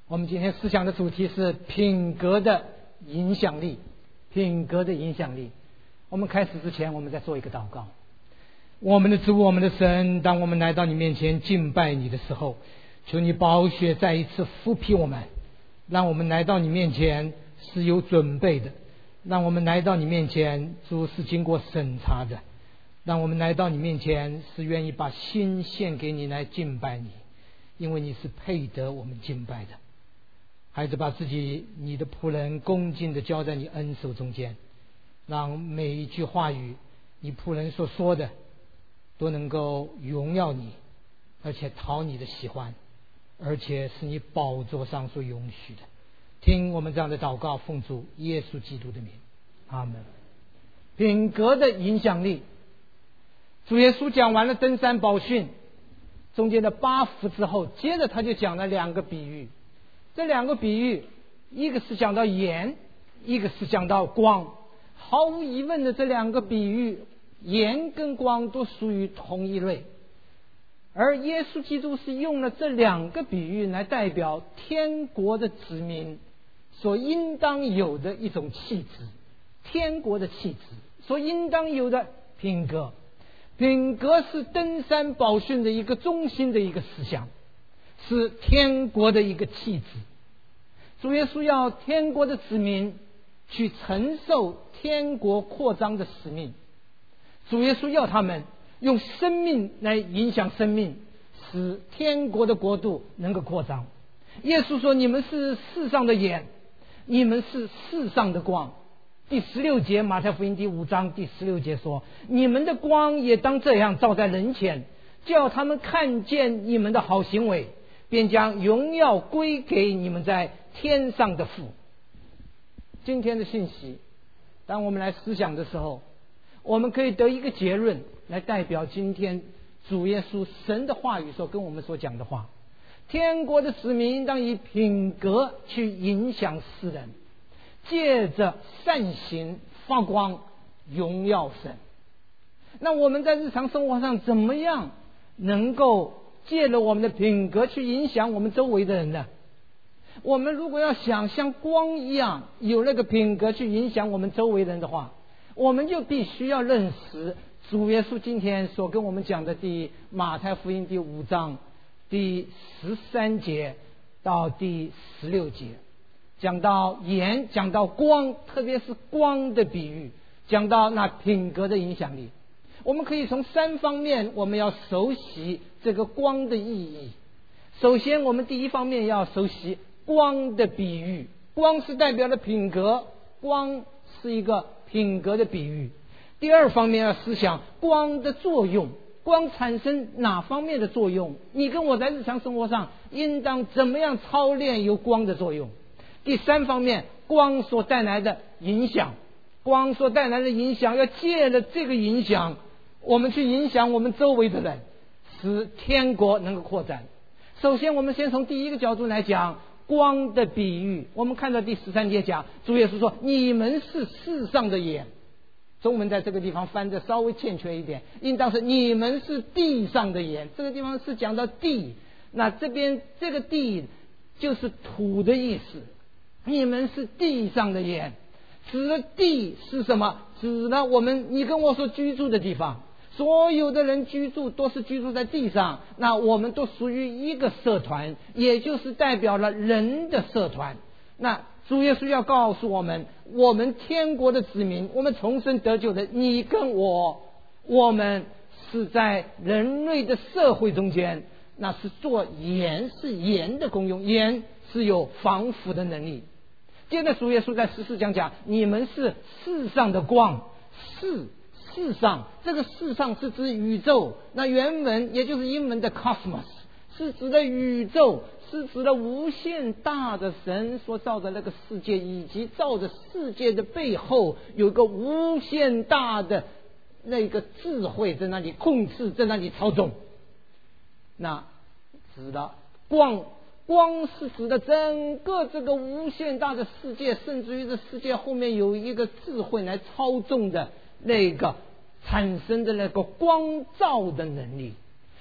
我们今天思想的主题是品格的影响力。品格的影响力。我们开始之前，我们再做一个祷告。我们的主，我们的神，当我们来到你面前敬拜你的时候，求你宝血再一次复辟我们，让我们来到你面前是有准备的，让我们来到你面前主是经过审查的，让我们来到你面前是愿意把心献给你来敬拜你，因为你是配得我们敬拜的。孩子，把自己你的仆人恭敬地交在你恩手中间，让每一句话语你仆人所说的都能够荣耀你，而且讨你的喜欢，而且是你宝座上所允许的。听我们这样的祷告，奉主耶稣基督的名，阿门。品格的影响力。主耶稣讲完了登山宝训中间的8福之后，接着他就讲了2个比喻。这2个比喻，一个是讲到盐，一个是讲到光。毫无疑问的，这2个比喻，盐跟光都属于同一类。而耶稣基督是用了这2个比喻来代表天国的子民所应当有的一种气质，天国的气质所应当有的品格。品格是登山宝训的一个中心的一个思想，是天国的一个气质。主耶稣要天国的子民去承受天国扩张的使命，主耶稣要他们用生命来影响生命，使天国的国度能够扩张。耶稣说，你们是世上的盐，你们是世上的光。第16节，马太福音第5章第16节说，你们的光也当这样照在人前，叫他们看见你们的好行为，便将荣耀归给你们在天上的父。今天的信息，当我们来思想的时候，我们可以得一个结论来代表今天主耶稣神的话语所跟我们所讲的话。天国的子民应当以品格去影响世人，借着善行发光荣耀神。那我们在日常生活上怎么样能够借着我们的品格去影响我们周围的人呢？我们如果要想像光一样有那个品格去影响我们周围人的话，我们就必须要认识主耶稣今天所跟我们讲的马太福音第5章第13节到第16节，讲到盐，讲到光，特别是光的比喻，讲到那品格的影响力。我们可以从3方面我们要熟悉这个光的意义。首先，我们第一方面要熟悉光的比喻。光是代表了品格，光是一个品格的比喻。第二方面要思想光的作用，光产生哪方面的作用？你跟我在日常生活上应当怎么样操练有光的作用？第3方面，光所带来的影响，光所带来的影响，要借着这个影响，我们去影响我们周围的人，使天国能够扩展。首先，我们先从第一个角度来讲光的比喻。我们看到第13节讲，主耶稣说，你们是世上的盐。中文在这个地方翻的稍微欠缺一点，应当是你们是地上的盐。这个地方是讲到地，那这边这个地就是土的意思。你们是地上的盐，指的地是什么？指的我们你跟我所居住的地方。所有的人居住都是居住在地上，那我们都属于一个社团，也就是代表了人的社团。那主耶稣要告诉我们，我们天国的子民，我们重生得救的你跟我，我们是在人类的社会中间，那是做盐，是盐的功用，盐是有防腐的能力。接着主耶稣在14讲，你们是世上的光。世上，这个世上是指宇宙，那原文也就是英文的 cosmos， 是指的宇宙，是指的无限大的神所造的那个世界，以及造的世界的背后有个无限大的那个智慧在那里控制，在那里操纵。那指的光是指的整个这个无限大的世界，甚至于这世界后面有一个智慧来操纵的那个产生的那个光照的能力。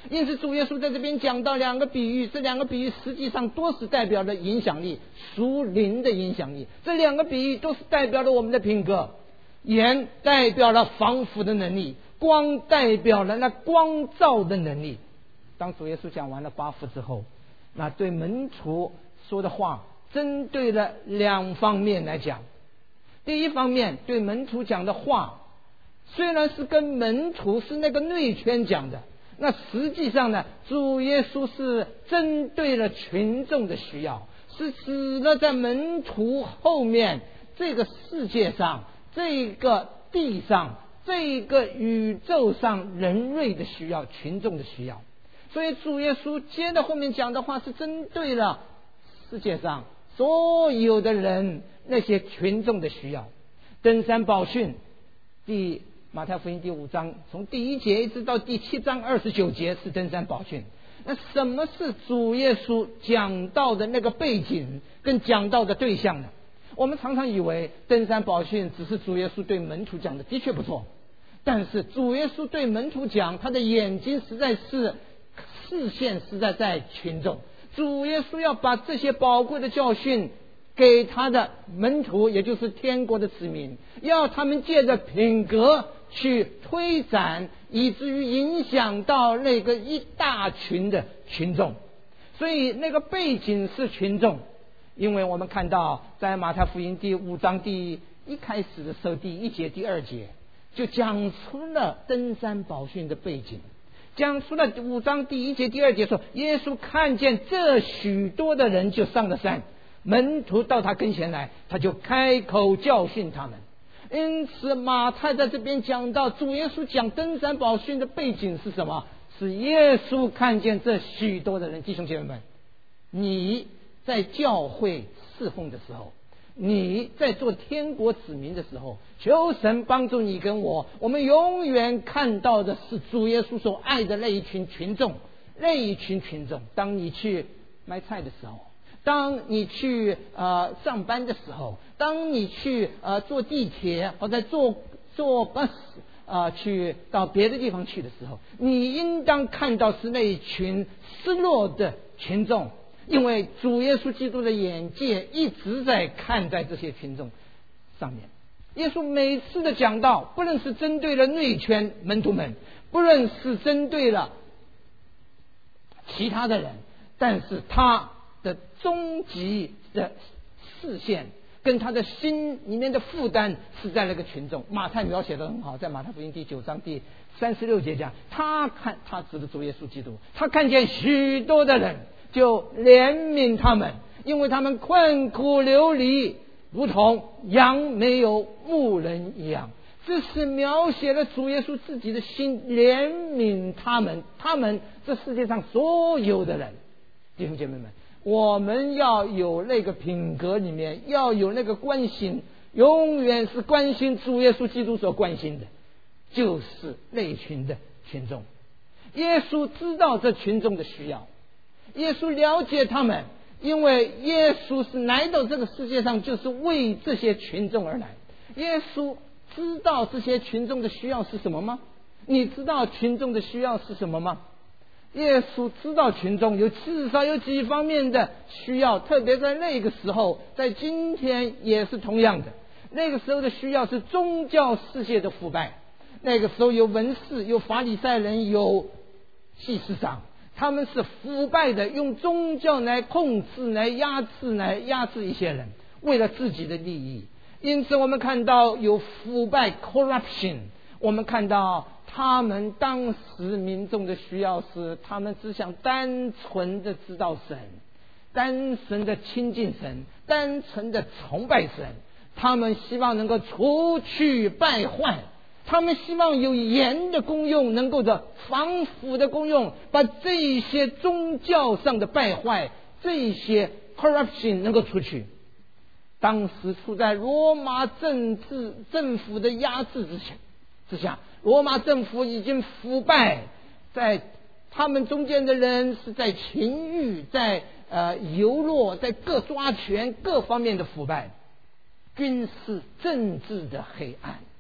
因此主耶稣在这边讲到两个比喻，这两个比喻实际上都是代表了影响力，属灵的影响力。这两个比喻都是代表了我们的品格，盐代表了防腐的能力，光代表了那光照的能力。当主耶稣讲完了8福之后，那对门徒说的话针对了2方面来讲。第一方面，对门徒讲的话虽然是跟门徒是那个内圈讲的，那实际上呢，主耶稣是针对了群众的需要，是指了在门徒后面这个世界上，这个地上，这个宇宙上人类的需要，群众的需要。所以主耶稣接着后面讲的话是针对了世界上所有的人，那些群众的需要。登山宝训，马太福音第5章从第1节一直到第7章29节是登山宝训。那什么是主耶稣讲到的那个背景跟讲到的对象呢？我们常常以为登山宝训只是主耶稣对门徒讲的，的确不错，但是主耶稣对门徒讲，他的眼睛实在是视线实在在群众。主耶稣要把这些宝贵的教训给他的门徒，也就是天国的子民，要他们借着品格去推展，以至于影响到那个一大群的群众。所以那个背景是群众，因为我们看到在马太福音第5章一开始的时候，第1节第2节就讲出了登山宝训的背景，讲出了5章第1节第2节说，耶稣看见这许多的人，就上了山，门徒到他跟前来，他就开口教训他们。因此马太在这边讲到主耶稣讲登山宝训的背景是什么？是耶稣看见这许多的人。弟兄姐妹们，你在教会侍奉的时候，你在做天国子民的时候，求神帮助你跟我们永远看到的是主耶稣所爱的那一群群众。当你去买菜的时候，当你去上班的时候，当你去坐地铁或者坐 bus 去到别的地方去的时候，你应当看到是那一群失落的群众，因为主耶稣基督的眼界一直在看在这些群众上面。耶稣每次的讲道，不论是针对了内圈门徒们，不论是针对了其他的人，但是他的终极的视线跟他的心里面的负担是在那个群众。马太描写得很好，在马太福音第9章第36节讲，他指的主耶稣基督，他看见许多的人，就怜悯他们，因为他们困苦流离，如同羊没有牧人一样。这是描写了主耶稣自己的心，怜悯他们这世界上所有的人。弟兄姐妹们，我们要有那个品格里面，要有那个关心，永远是关心主耶稣基督所关心的，就是那一群的群众。耶稣知道这群众的需要，耶稣了解他们，因为耶稣是来到这个世界上就是为这些群众而来。耶稣知道这些群众的需要是什么吗？你知道群众的需要是什么吗？耶稣知道群众至少有几方面的需要，特别在那个时候，在今天也是同样的。那个时候的需要是宗教世界的腐败，那个时候有文士，有法利赛人，有祭司长，他们是腐败的，用宗教来控制，来压制一些人，为了自己的利益。因此我们看到有腐败 corruption， 我们看到他们当时民众的需要是，他们只想单纯的知道神，单纯的亲近神，单纯的崇拜神。他们希望能够除去败坏，他们希望有盐的功用，能够的防腐的功用，把这一些宗教上的败坏，这一些 corruption 能够除去。当时处在罗马政府的压制之下，罗马政府已经腐败，在他们中间的人是在情欲，在游落，在各抓权各方面的腐败，军事政治的黑暗。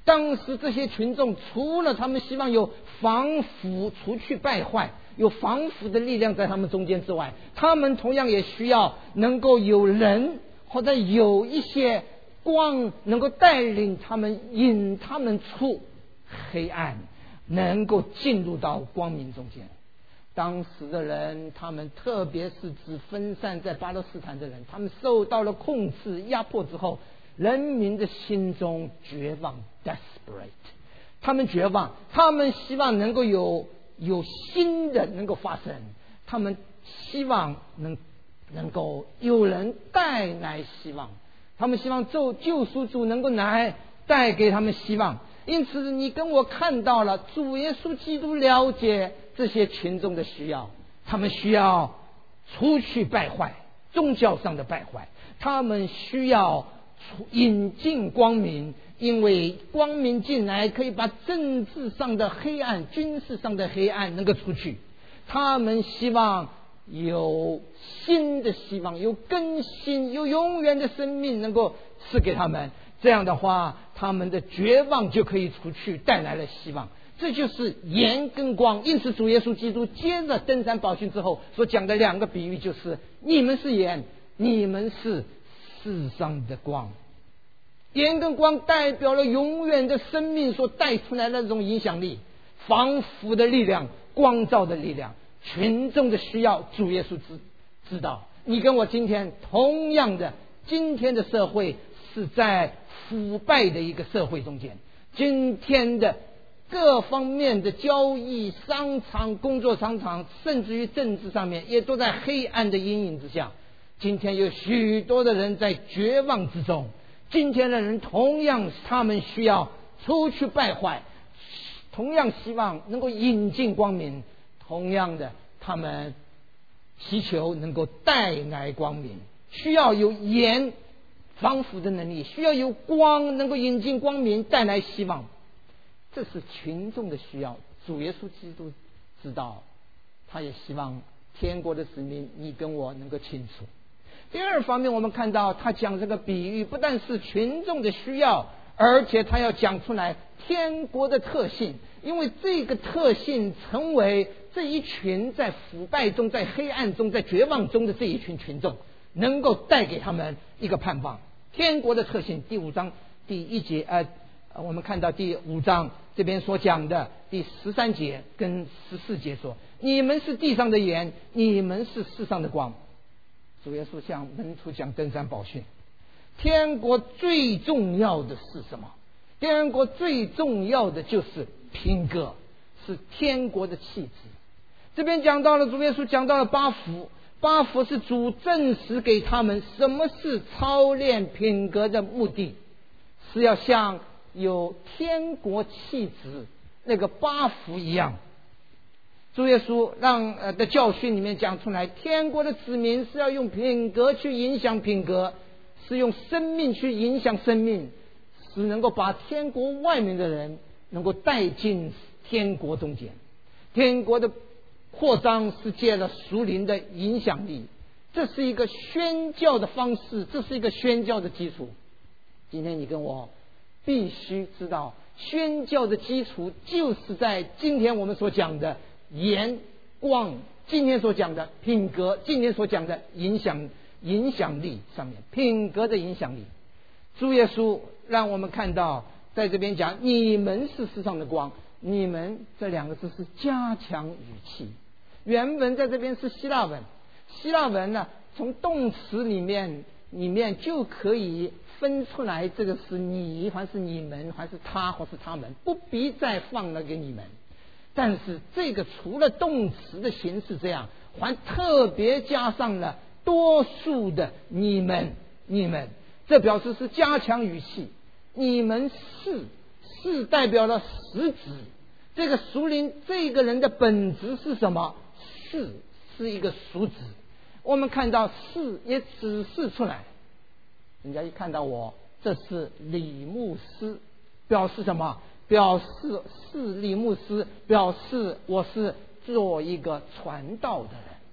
当时这些群众除了他们希望有防腐除去败坏，有防腐的力量在他们中间之外，他们同样也需要能够有人或者有一些光能够带领他们，引他们出黑暗，能够进入到光明中间。当时的人，他们特别是指分散在巴勒斯坦的人，他们受到了控制压迫之后，人民的心中绝望 desperate， 他们绝望，他们希望能够有新的能够发生，他们希望能够有人带来希望，他们希望救赎主能够来带给他们希望。因此你跟我看到了主耶稣基督了解这些群众的需要，他们需要除去败坏，宗教上的败坏，他们需要引进光明，因为光明进来可以把政治上的黑暗、军事上的黑暗能够除去。他们希望有新的希望，有更新，有永远的生命能够赐给他们，这样的话他们的绝望就可以除去，带来了希望。这就是盐跟光。因此主耶稣基督接着登山宝训之后所讲的两个比喻，就是你们是盐，你们是世上的光。盐跟光代表了永远的生命所带出来的这种影响力，防腐的力量，光照的力量。群众的需要主耶稣知道。你跟我今天同样的，今天的社会是在腐败的一个社会中间，今天的各方面的交易、商场、工作商场，甚至于政治上面也都在黑暗的阴影之下。今天有许多的人在绝望之中，今天的人同样他们需要除去败坏，同样希望能够引进光明，同样的他们祈求能够带来光明，需要有盐防腐的能力，需要有光能够引进光明，带来希望。这是群众的需要，主耶稣基督知道，他也希望天国的子民你跟我能够清楚。第二方面，我们看到他讲这个比喻不但是群众的需要，而且他要讲出来天国的特性，因为这个特性成为这一群在腐败中、在黑暗中、在绝望中的这一群群众能够带给他们一个盼望。天国的特性，第5章第1节，我们看到第5章这边所讲的第13节跟14节说，你们是地上的盐，你们是世上的光。主耶稣向门徒讲登山宝训，天国最重要的是什么？天国最重要的就是品格，是天国的气质。这边讲到了，主耶稣讲到了8福，8福是主证实给他们什么是操练品格的目的，是要像有天国气质那个8福一样。主耶稣的教训里面讲出来，天国的子民是要用品格去影响品格，是用生命去影响生命，是能够把天国外面的人能够带进天国中间。天国的扩张是借了属灵的影响力，这是一个宣教的方式，这是一个宣教的基础。今天你跟我必须知道，宣教的基础就是在今天我们所讲的盐光，今天所讲的品格，今天所讲的影响力上面，品格的影响力。主耶稣让我们看到，在这边讲你们是世上的光，你们这2个字是加强语气。原文在这边是希腊文，希腊文呢，从动词里面就可以分出来，这个是你还是你们，还是他或是他们，不必再放了给你们。但是这个除了动词的形式这样，还特别加上了多数的你们，这表示是加强语气。你们是代表了实质，这个属灵这个人的本质是什么？是一个属质。我们看到是也指示出来，人家一看到我，这是李牧师，表示什么？表示是李牧师，表示我是做一个传道的人，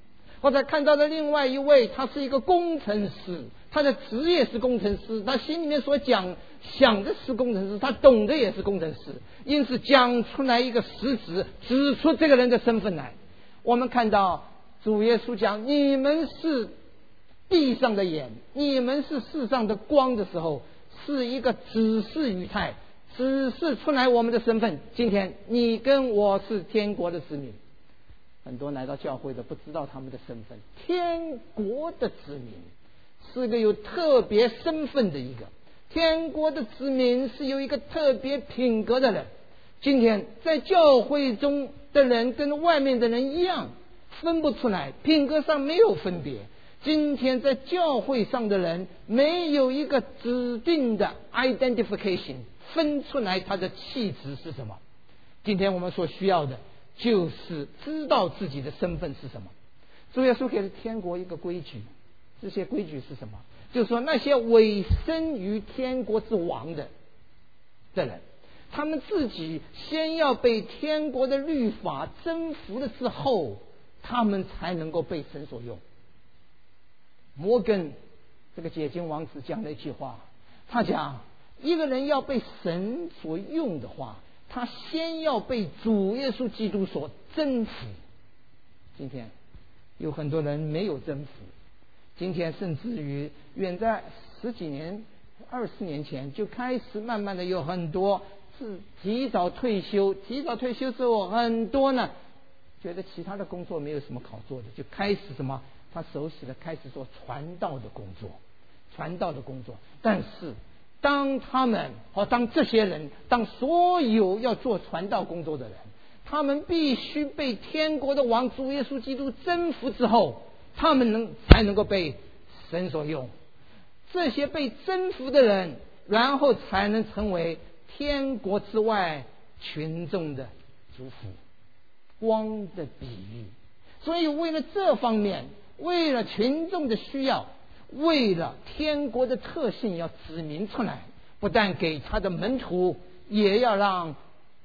或者看到了另外一位，他是一个工程师，他的职业是工程师，他心里面所想的是工程师，他懂的也是工程师，因此讲出来一个实质，指出这个人的身份来。我们看到主耶稣讲你们是地上的盐，你们是世上的光的时候，是一个指示语态，指示出来我们的身份。今天你跟我是天国的子民，很多来到教会的不知道他们的身份。天国的子民是个有特别身份的一个，天国的子民是有一个特别品格的人。今天在教会中的人跟外面的人一样，分不出来，品格上没有分别。今天在教会上的人没有一个指定的 identification， 分出来他的气质是什么。今天我们所需要的就是知道自己的身份是什么。主耶稣给了天国一个规矩，这些规矩是什么？就是说那些委身于天国之王的人，他们自己先要被天国的律法征服了之后，他们才能够被神所用。摩根这个解经王子讲了一句话，他讲一个人要被神所用的话，他先要被主耶稣基督所征服。今天有很多人没有征服，今天甚至于远在10几年20年前就开始慢慢的有很多是提早退休之后，很多呢觉得其他的工作没有什么好做的，就开始什么他熟悉的开始做传道的工作。但是当他们当这些人，当所有要做传道工作的人，他们必须被天国的王主耶稣基督征服之后，他们才能够被神所用。这些被征服的人，然后才能成为天国之外群众的祝福。光的比喻。所以为了这方面，为了群众的需要，为了天国的特性要指明出来，不但给他的门徒，也要让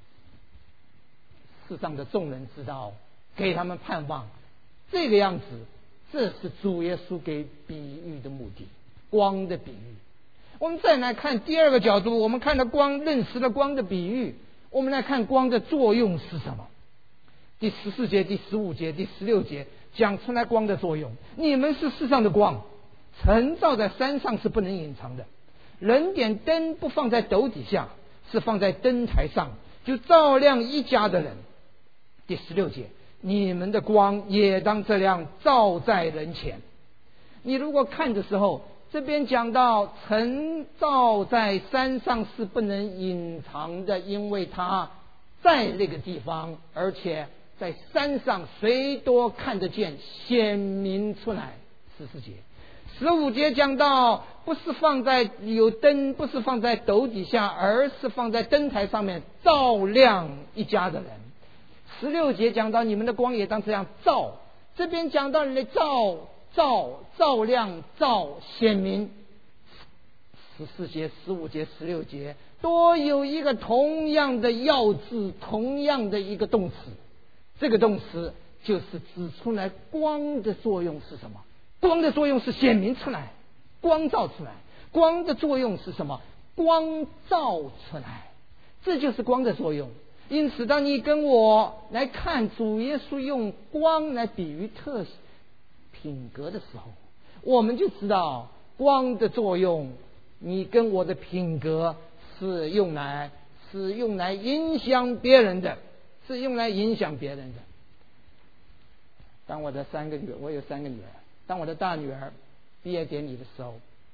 世上的众人知道，给他们盼望。这个样子，这是主耶稣给比喻的目的，光的比喻。我们再来看第二个角度，我们看到光，认识了光的比喻，我们来看光的作用是什么。第14节、第15节、第16节讲出来光的作用。你们是世上的光，晨照在山上是不能隐藏的，人点灯不放在斗底下，是放在灯台上，就照亮一家的人。第16节，你们的光也当这样照在人前。你如果看的时候，这边讲到晨照在山上是不能隐藏的，因为它在那个地方，而且在山上谁都看得见，显明出来。14节15节讲到不是放在有灯，不是放在斗底下，而是放在灯台上面，照亮一家的人。16节讲到你们的光也当这样照，这边讲到你照亮显明。14节15节16节都有一个同样的要字，同样的一个动词。这个动词就是指出来光的作用是什么。光的作用是显明出来，光照出来。光的作用是什么？光照出来，这就是光的作用。因此当你跟我来看主耶稣用光来比喻特品格的时候，我们就知道光的作用，你跟我的品格是用来影响别人的，是用来影响别人的。当我的我有3个女儿，当我的大女儿毕业典礼的时候，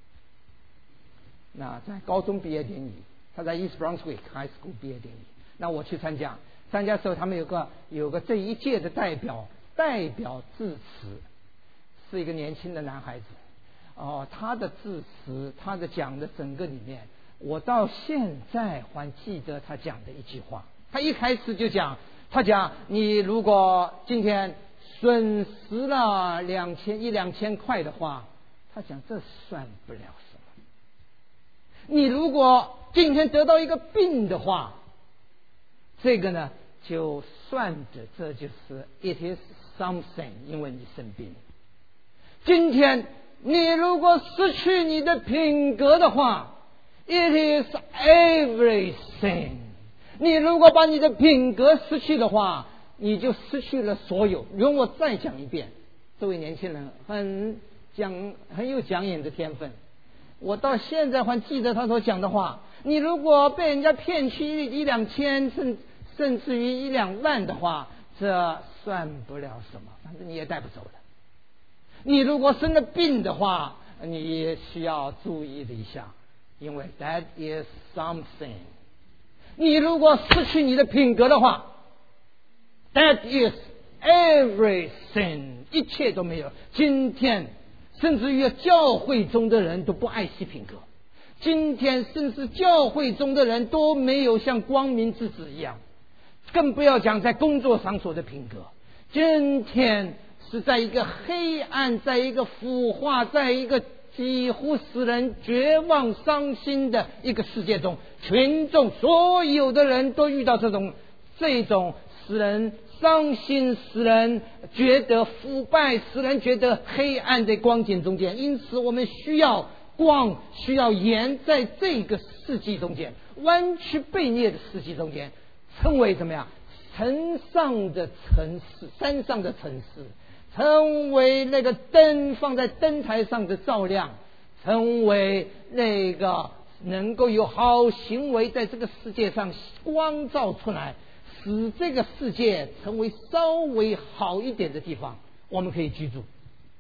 那在高中毕业典礼，她在 East Brunswick High School 毕业典礼，那我去参加的时候，他们有个这一届的代表致辞，是一个年轻的男孩子。他的致辞，他的讲的整个里面，我到现在还记得他讲的一句话。他一开始就讲，你如果今天损失了1-2千块的话，他讲这算不了什么。你如果今天得到一个病的话，这个呢就算着，这就是 it is something， 因为你生病。 今天你如果失去你的品格的话， it is everything。 你如果把你的品格失去的话，你就失去了所有。容我再讲一遍，这位年轻人很有讲演的天分，我到现在还记得他所讲的话。你如果被人家骗去一两千甚至于一两万的话，这算不了什么，反正你也带不走的。你如果生了病的话，你也需要注意一下，因为 that is something。 你如果失去你的品格的话， that is everything， 一切都没有。今天甚至于教会中的人都不爱惜品格，今天甚至教会中的人都没有像光明之子一样，更不要讲在工作场所的品格。今天是在一个黑暗，在一个腐化，在一个几乎使人绝望伤心的一个世界中，群众所有的人都遇到这种使人伤心，使人觉得腐败，使人觉得黑暗的光景中间。因此我们需要光，需要盐，在这个世纪中间，弯曲背逆的世纪中间，成为怎么样？山上的城市，成为那个灯，放在灯台上的照亮，成为那个能够有好行为在这个世界上光照出来，使这个世界成为稍微好一点的地方，我们可以居住。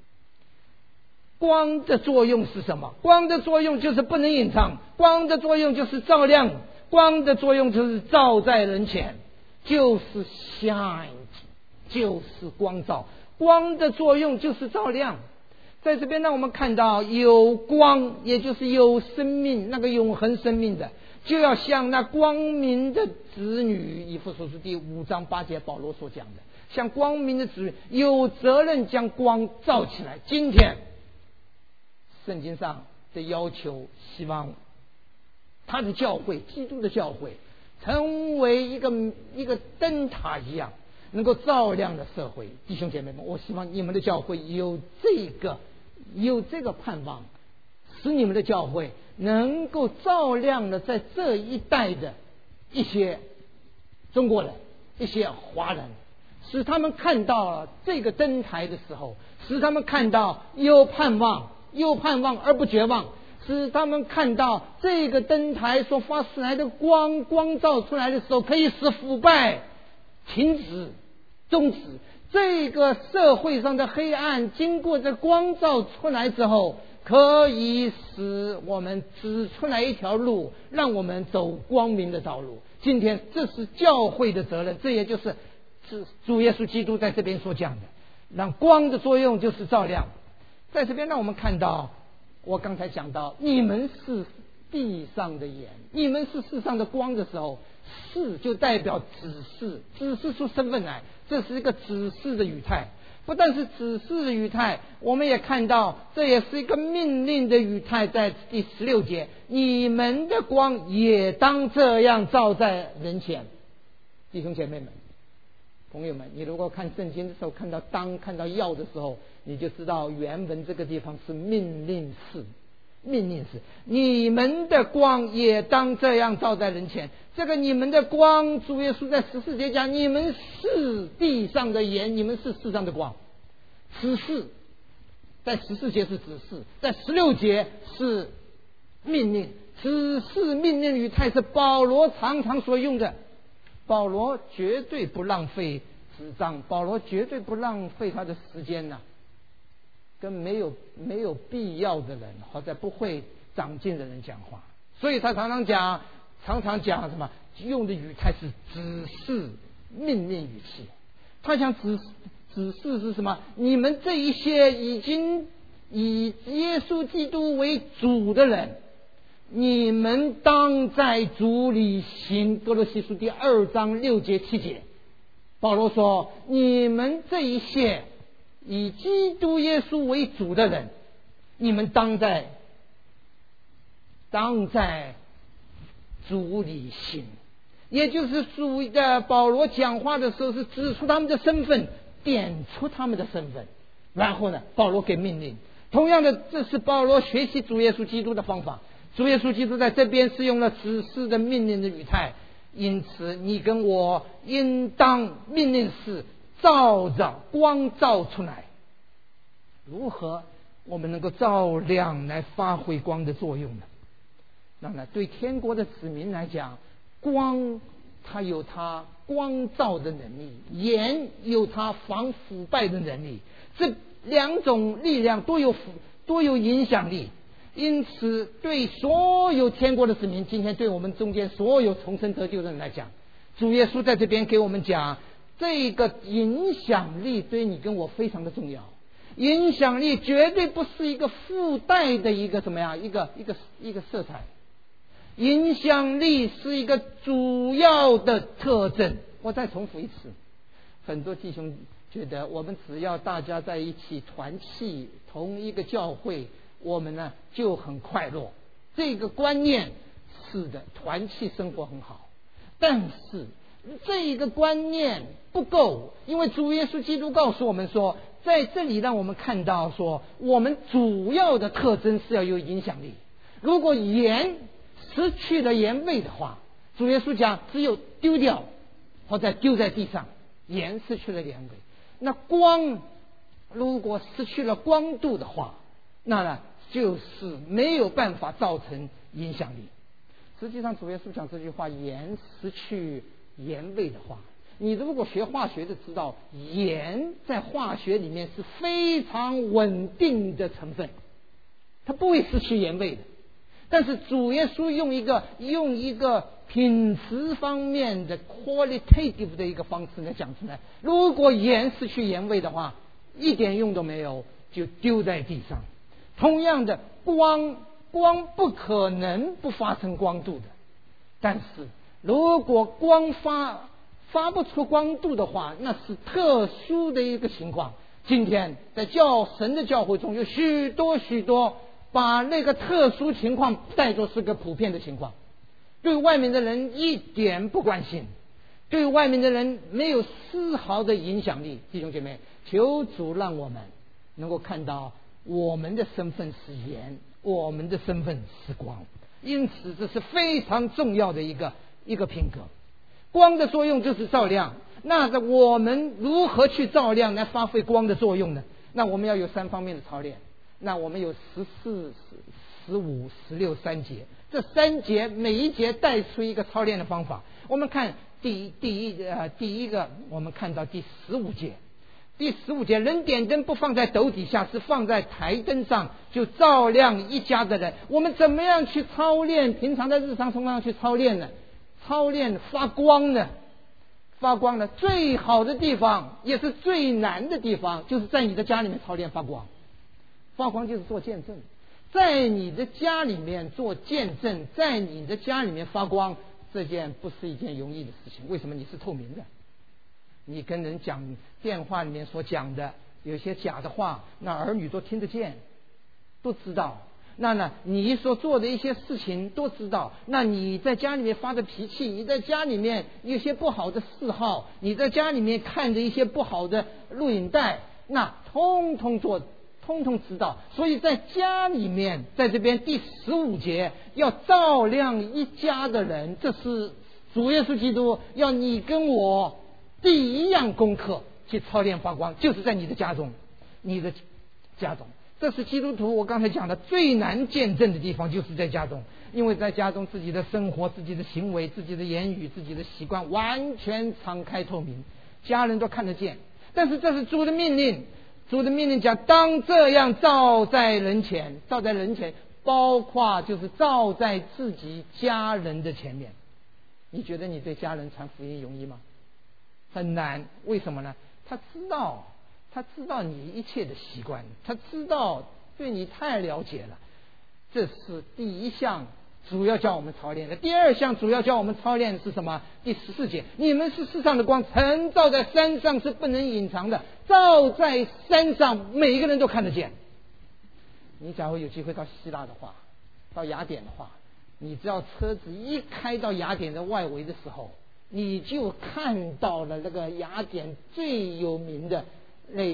光的作用是什么？光的作用就是不能隐藏，光的作用就是照亮，光的作用就是照在人前，就是 shine， 就是光照。光的作用就是照亮。在这边让我们看到有光，也就是有生命，那个永恒生命的，就要像那光明的子女，以弗所书第5章8节保罗所讲的，像光明的子女有责任将光照起来。今天圣经上的要求，希望他的教会，基督的教会，成为一个灯塔一样，能够照亮的社会。弟兄姐妹们，我希望你们的教会有这个盼望，使你们的教会能够照亮了在这一代的一些中国人，一些华人，使他们看到这个灯台的时候，使他们看到有盼望而不绝望，使他们看到这个灯台所发出来的光照出来的时候，可以使腐败停止终止。这个社会上的黑暗经过这光照出来之后，可以使我们指出来一条路，让我们走光明的道路。今天这是教会的责任，这也就是主耶稣基督在这边所讲的，让光的作用就是照亮。在这边让我们看到，我刚才讲到你们是地上的盐，你们是世上的光的时候，是就代表指示出身份来，这是一个指示的语态。不但是指示的语态，我们也看到这也是一个命令的语态。在第16节，你们的光也当这样照在人前。弟兄姐妹们，朋友们，你如果看圣经的时候看到当看到要的时候，你就知道原文这个地方是命令式，你们的光也当这样照在人前。这个你们的光，主耶稣在14节讲，你们是地上的盐，你们是世上的光。指示在14节是指示，在16节是命令。指示命令语态是保罗常常所用的。保罗绝对不浪费纸张，保罗绝对不浪费他的时间呐，跟没有必要的人或者不会长进的人讲话。所以他常常讲什么，用的语态是指示命令语气。他想指示是什么？你们这一些已经以耶稣基督为主的人，你们当在主里行。哥罗西书第2章6节7节，保罗说，你们这一些以基督耶稣为主的人，你们当在主里行。也就是主的保罗讲话的时候是指出他们的身份，点出他们的身份。 然后呢，保罗给命令。同样的，这是保罗学习主耶稣基督的方法。主耶稣基督在这边是用了指示的命令的语态，因此你跟我应当命令是照着光照出来。如何我们能够照亮来发挥光的作用呢？那么对天国的子民来讲，光它有它光照的能力，盐有它防腐败的能力，这两种力量都有影响力。因此对所有天国的子民，今天对我们中间所有重生得救的人来讲，主耶稣在这边给我们讲，这个影响力对你跟我非常的重要。影响力绝对不是一个附带的一个怎么样一个色彩，影响力是一个主要的特征。我再重复一次，很多弟兄觉得我们只要大家在一起团契同一个教会，我们呢就很快乐。这个观念是的，团契生活很好，但是这个观念不够，因为主耶稣基督告诉我们说，在这里让我们看到说，我们主要的特征是要有影响力。如果盐失去了盐味的话，主耶稣讲只有丢掉或者丢在地上，盐失去了盐味。那光如果失去了光度的话，那呢就是没有办法造成影响力。实际上主耶稣讲这句话，盐失去盐味的话，你如果学化学就知道，盐在化学里面是非常稳定的成分，它不会失去盐味的。但是主耶稣用一个品质方面的 qualitative 的一个方式来讲出来，如果盐失去盐味的话，一点用都没有，就丢在地上。同样的，光不可能不发生光度的，但是如果光发不出光度的话，那是特殊的一个情况。今天在神的教会中有许多把那个特殊情况带作是个普遍的情况，对外面的人一点不关心，对外面的人没有丝毫的影响力。弟兄姐妹，求主让我们能够看到我们的身份是盐，我们的身份是光，因此这是非常重要的一个品格。光的作用就是照亮，那我们如何去照亮来发挥光的作用呢？那我们要有3方面的操练。那我们有14、15、16 3节，这3节每一节带出一个操练的方法。我们看第一个，我们看到第15节。第15节，人点灯不放在斗底下，是放在台灯上，就照亮一家的人。我们怎么样去操练？平常在日常生活上去操练呢？操练发光呢？发光呢？最好的地方也是最难的地方，就是在你的家里面操练发光。发光就是做见证，在你的家里面做见证，在你的家里面发光，这件不是一件容易的事情。为什么？你是透明的，你跟人讲电话里面所讲的有些假的话，那儿女都听得见，都知道。那呢，你所做的一些事情都知道。那你在家里面发的脾气，你在家里面有些不好的嗜好，你在家里面看着一些不好的录影带，那通通知道。所以在家里面，在这边第15节要照亮一家的人，这是主耶稣基督要你跟我第一样功课去操练发光，就是在你的家中，这是基督徒我刚才讲的最难见证的地方，就是在家中。因为在家中自己的生活、自己的行为、自己的言语、自己的习惯完全敞开透明，家人都看得见。但是这是主的命令，主的命令讲，当这样照在人前，包括就是照在自己家人的前面。你觉得你对家人传福音容易吗？很难。为什么呢？他知道你一切的习惯，他知道对你太了解了。这是第一项主要教我们操练的。第2项主要教我们操练是什么？第14节，你们是世上的光，晨照在山上是不能隐藏的，照在山上每一个人都看得见。你假如有机会到希腊的话，到雅典的话，你只要车子一开到雅典的外围的时候，你就看到了那个雅典最有名的那个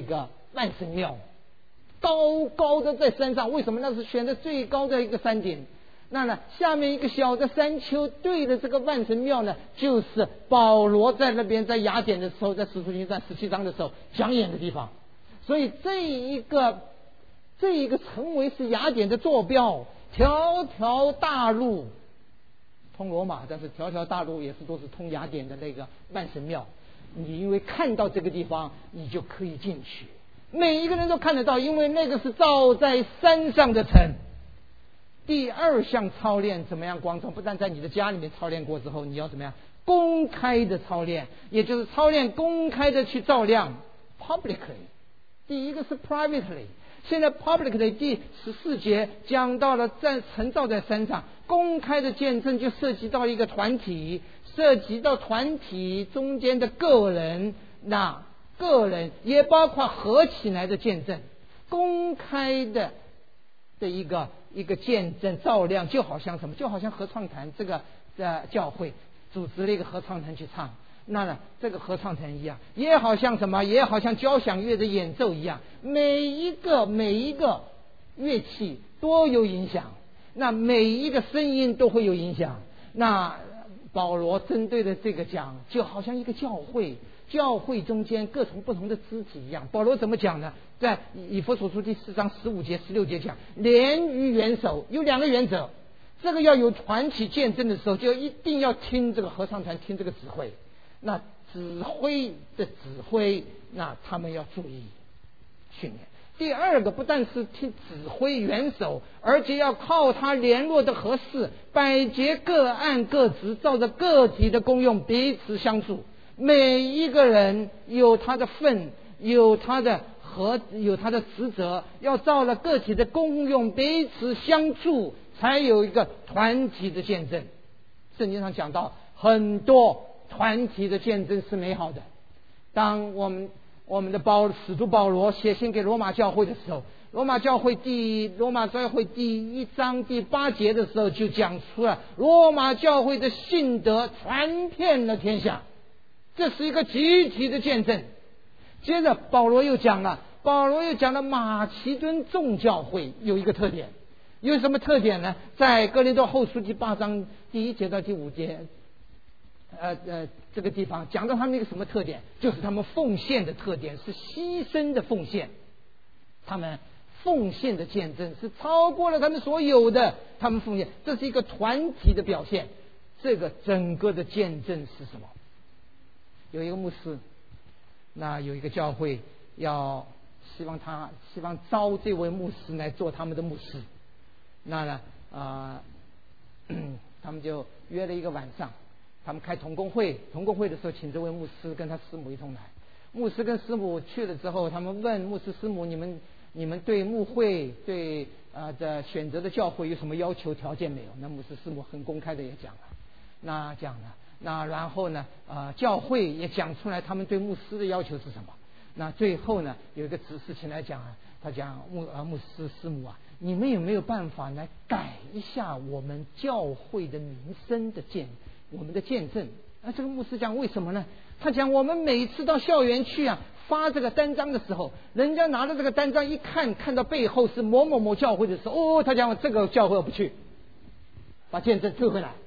万神庙，高高的在山上。为什么？那是选的最高的一个山顶。那呢，下面一个小的山丘对的这个万神庙呢，就是保罗在那边在雅典的时候，在使徒行传17章的时候讲演的地方。所以这一个成为是雅典的坐标，条条大路通罗马，但是条条大路也是都是通雅典的那个万神庙。你因为看到这个地方，你就可以进去，每一个人都看得到，因为那个是造在山上的城。第二项操练怎么样光照？不但在你的家里面操练过之后，你要怎么样公开的操练，也就是操练公开的去照亮 publicly。 第一个是 privately， 现在 publicly 第14节讲到了在城造在山上，公开的见证就涉及到一个团体，涉及到团体中间的个人，那个人也包括合起来的见证，公开的一个见证照亮，就好像什么？就好像合唱团这个教会组织了一个合唱团去唱，那呢这个合唱团一样，也好像什么？也好像交响乐的演奏一样，每一个乐器都有影响，那每一个声音都会有影响。那保罗针对的这个讲，就好像一个教会中间各种不同的肢体一样。保罗怎么讲呢？在以弗所书第4章15节16节讲，连于元首，有2个原则。这个要有团体见证的时候，就一定要听这个合唱团，听这个指挥。那指挥的指挥，那他们要注意训练。第二个，不但是听指挥元首，而且要靠他联络的合适，百节各按各职，照着个体的功用彼此相助。每一个人有他的份，有他的职责，要照了个体的功用彼此相助，才有一个团体的见证。圣经上讲到很多团体的见证是美好的。当我们的使徒保罗写信给罗马教会的时候，罗马教会第1章第8节的时候就讲出了罗马教会的信德传遍了天下，这是一个集体的见证。接着保罗又讲了马其顿众教会有一个特点，有什么特点呢？在哥林多后书第8章第1节到第5节这个地方讲到他们一个什么特点，就是他们奉献的特点是牺牲的奉献，他们奉献的见证是超过了他们所有的，他们奉献，这是一个团体的表现。这个整个的见证是什么？有一个牧师，那有一个教会要希望招这位牧师来做他们的牧师，那呢他们就约了一个晚上，他们开同工会的时候，请这位牧师跟他师母一同来。牧师跟师母去了之后，他们问牧师师母，你们对牧会对的选择的教会有什么要求条件没有？那牧师师母很公开的也讲了，那然后呢教会也讲出来他们对牧师的要求是什么。那最后呢有一个执事前来讲他讲牧师师母你们有没有办法来改一下我们教会的名声的我们的见证？这个牧师讲为什么呢？他讲我们每次到校园去发这个单张的时候，人家拿着这个单张一看到背后是某某某教会的时候，他讲这个教会我不去，把见证退回来。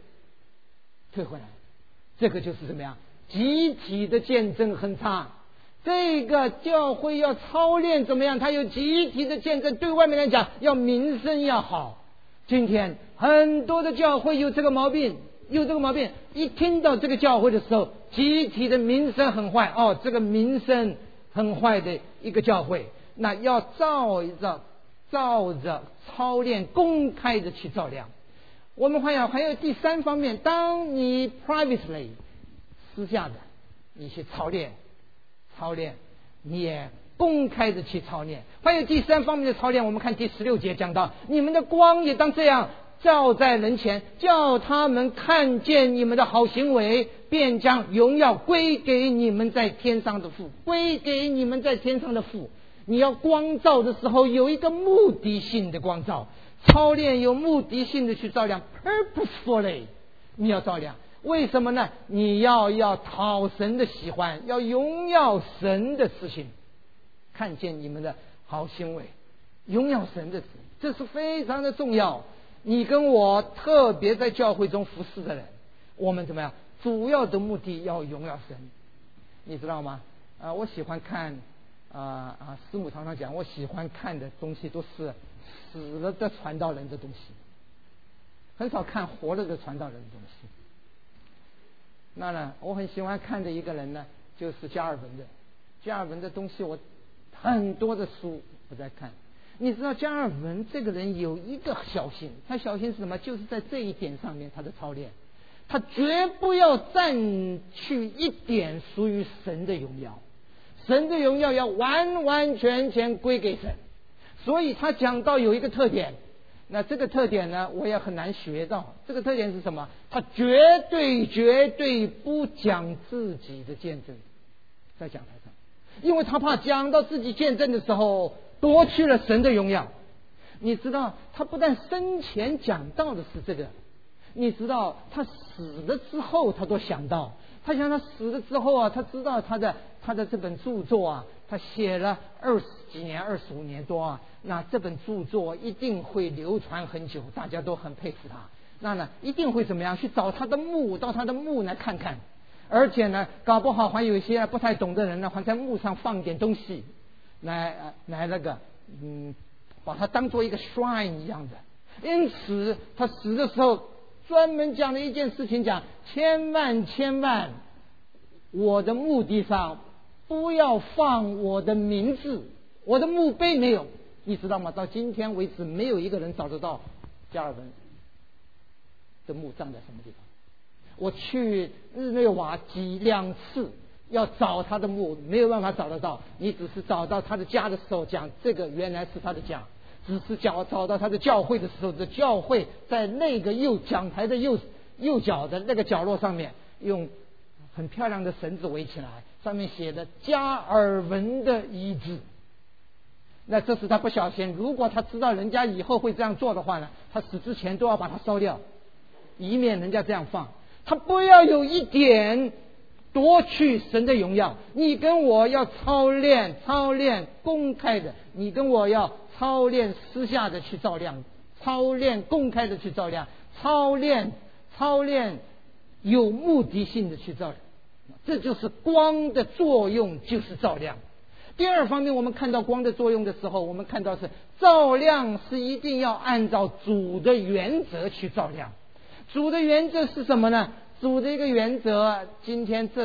这个就是怎么样？集体的见证很差。这个教会要操练怎么样？他有集体的见证，对外面来讲要名声要好。今天很多的教会有这个毛病，一听到这个教会的时候，集体的名声很坏，这个名声很坏的一个教会，那要照着操练公开的去照亮。我们还有第3方面，当你 privately 私下的你去操练，你也公开的去操练。还有第3方面的操练，我们看第16节讲到，你们的光也当这样照在人前，叫他们看见你们的好行为，便将荣耀归给你们在天上的父。你要光照的时候有一个目的性的光照，操练有目的性的去照亮， purposefully 你要照亮。为什么呢？你要讨神的喜欢，要荣耀神的事情。 看见你们的好行为，荣耀神的子，这是非常的重要。你跟我特别在教会中服侍的人，我们怎么样？主要的目的要荣耀神，你知道吗？我喜欢看师母常常讲，我喜欢看的东西都是死了的传道人的东西，很少看活了的传道人的东西。那呢，我很喜欢看的一个人呢，就是加尔文的。加尔文的东西我很多的书我在看。你知道加尔文这个人有一个小心，他小心是什么？就是在这一点上面他的操练，他绝不要占去一点属于神的荣耀，神的荣耀要完完全全归给神。所以他讲到有一个特点，那这个特点呢我也很难学到。这个特点是什么？他绝对不讲自己的见证在讲台上，因为他怕讲到自己见证的时候夺去了神的荣耀。你知道他不但生前讲到的是这个，你知道他死了之后他都想到，他想他死了之后他知道他的这本著作他写了20几年25年多那这本著作一定会流传很久，大家都很佩服他，那呢一定会怎么样去找他的墓，到他的墓来看看，而且呢搞不好还有一些不太懂的人呢还在墓上放点东西来那个把它当做一个 shrine 一样的。因此他死的时候专门讲了一件事情，讲千万我的墓地上不要放我的名字，我的墓碑没有。你知道吗？到今天为止没有一个人找得到加尔文的墓葬在什么地方。我去日内瓦2次要找他的墓，没有办法找得到。你只是找到他的家的时候讲这个原来是他的家，只是找到他的教会的时候，这教会在那个讲台的右角的那个角落上面用很漂亮的绳子围起来，上面写的加尔文的遗志。那这是他不小心，如果他知道人家以后会这样做的话呢，他死之前都要把它烧掉，以免人家这样放。他不要有一点夺去神的荣耀。你跟我要操练公开的，你跟我要操练私下的去照亮，操练公开的去照亮，操练有目的性的去照亮。这就是光的作用，就是照亮。第二方面，我们看到光的作用的时候，我们看到是照亮是一定要按照主的原则去照亮。主的原则是什么呢？主的一个原则，今天这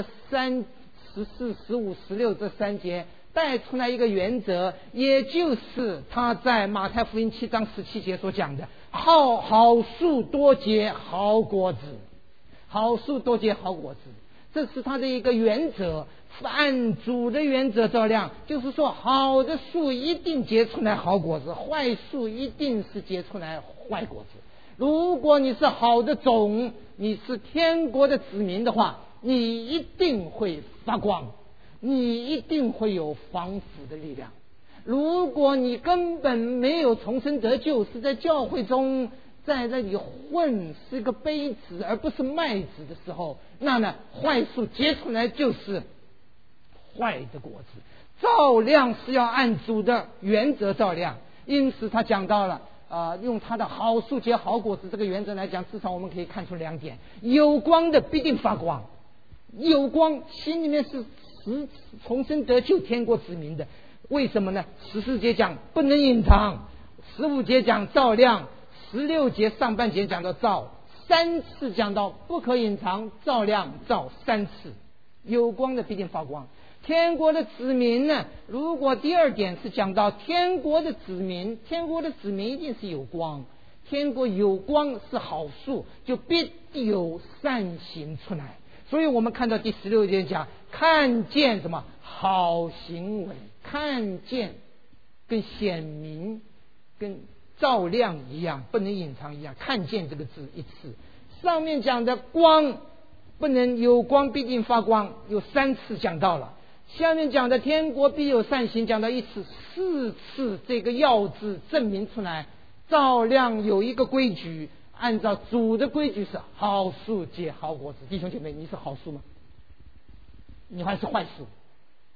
14、15、16这3节带出来一个原则，也就是他在马太福音7章17节所讲的好树多结好果子，好树多结好果子，这是他的一个原则。按主的原则照亮，就是说好的树一定结出来好果子，坏树一定是结出来坏果子。如果你是好的种，你是天国的子民的话，你一定会发光，你一定会有防腐的力量。如果你根本没有重生得救，是在教会中在那里混，是个秕子而不是麦子的时候，那呢坏树结出来就是坏的果子。照亮是要按主的原则照亮，因此他讲到了用他的好树结好果子这个原则来讲，至少我们可以看出2点：有光的必定发光，有光心里面是重生得救天国子民的。为什么呢？14节讲不能隐藏，15节讲照亮，16节上半节讲到照，3次讲到不可隐藏，照亮照3次。有光的必定发光。天国的子民呢，如果第2点是讲到天国的子民，天国的子民一定是有光，天国有光是好树，就必有善行出来。所以我们看到第16节讲看见什么好行为，看见跟显明跟照亮一样，不能隐藏一样，看见这个字1次。上面讲的光不能有光必定发光，有3次讲到了。下面讲的天国必有善行讲到1次，4次这个要字证明出来，照亮有一个规矩，按照主的规矩是好树结好果子。弟兄姐妹，你是好树吗？你还是坏树？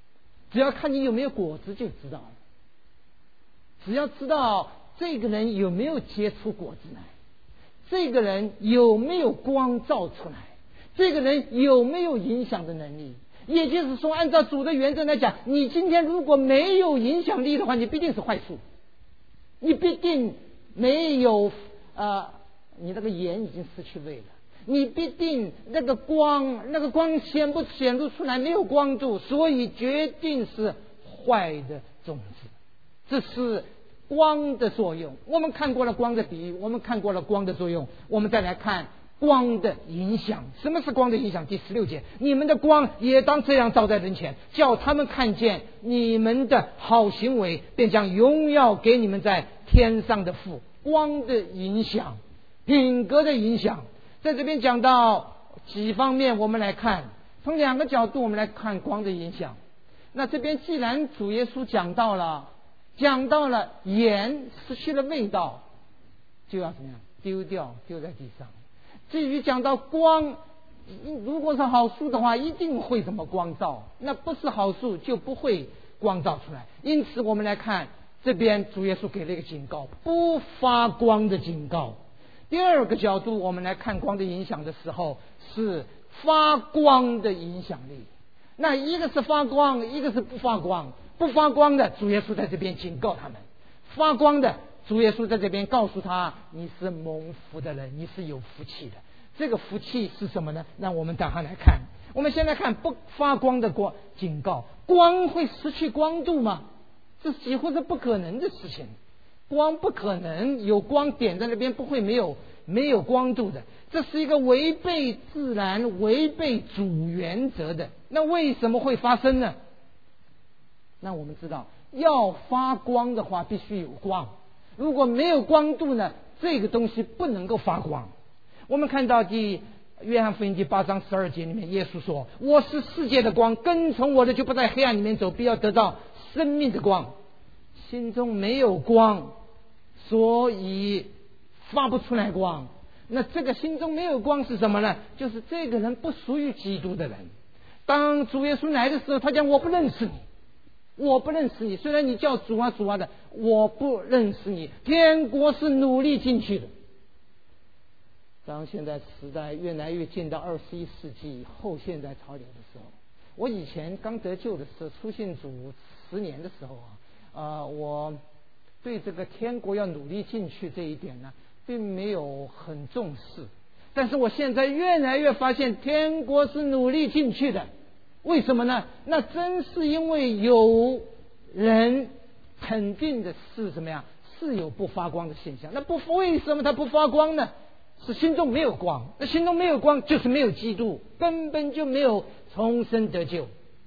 只要看你有没有果子就知道了。只要知道这个人有没有结出果子来，这个人有没有光照出来，这个人有没有影响的能力。也就是说，按照主的原则来讲，你今天如果没有影响力的话，你必定是坏树，你必定没有你那个盐已经失去味了，你必定那个光显露出来，没有光度，所以决定是坏的种子。这是光的作用。我们看过了光的比喻，我们看过了光的作用，我们再来看光的影响。什么是光的影响？第16节，你们的光也当这样照在人前，叫他们看见你们的好行为，便将荣耀给你们在天上的父。光的影响，品格的影响，在这边讲到几方面，我们来看，从2个角度我们来看光的影响。那这边既然主耶稣讲到了盐失去了味道，就要怎么样？丢掉，丢在地上。至于讲到光，如果是好树的话，一定会怎么光照，那不是好树就不会光照出来。因此我们来看这边主耶稣给了一个警告，不发光的警告。第2个角度我们来看光的影响的时候，是发光的影响力。那一个是发光，一个是不发光。不发光的，主耶稣在这边警告他们；发光的，主耶稣在这边告诉他，你是蒙福的人，你是有福气的。这个福气是什么呢？让我们等下来看。我们先来看不发光的光警告。光会失去光度吗？这几乎是不可能的事情。光不可能有光点在那边，不会没有光度的。这是一个违背自然、违背主原则的。那为什么会发生呢？那我们知道，要发光的话必须有光，如果没有光度呢，这个东西不能够发光。我们看到约翰福音第8章12节里面，耶稣说，我是世界的光，跟从我的就不在黑暗里面走，必要得到生命的光。心中没有光，所以发不出来光。那这个心中没有光是什么呢？就是这个人不属于基督的人。当主耶稣来的时候，他讲，我不认识你，我不认识你，虽然你叫主啊主啊的，我不认识你。天国是努力进去的。当现在时代越来越进到21世纪后现代潮流的时候，我以前刚得救的时候，初信主10年的时候我对这个天国要努力进去这一点呢，并没有很重视。但是我现在越来越发现，天国是努力进去的。为什么呢？那真是因为有人肯定的是什么呀？是有不发光的现象。那为什么他不发光呢？是心中没有光。那心中没有光，就是没有基督，根本就没有重生得救。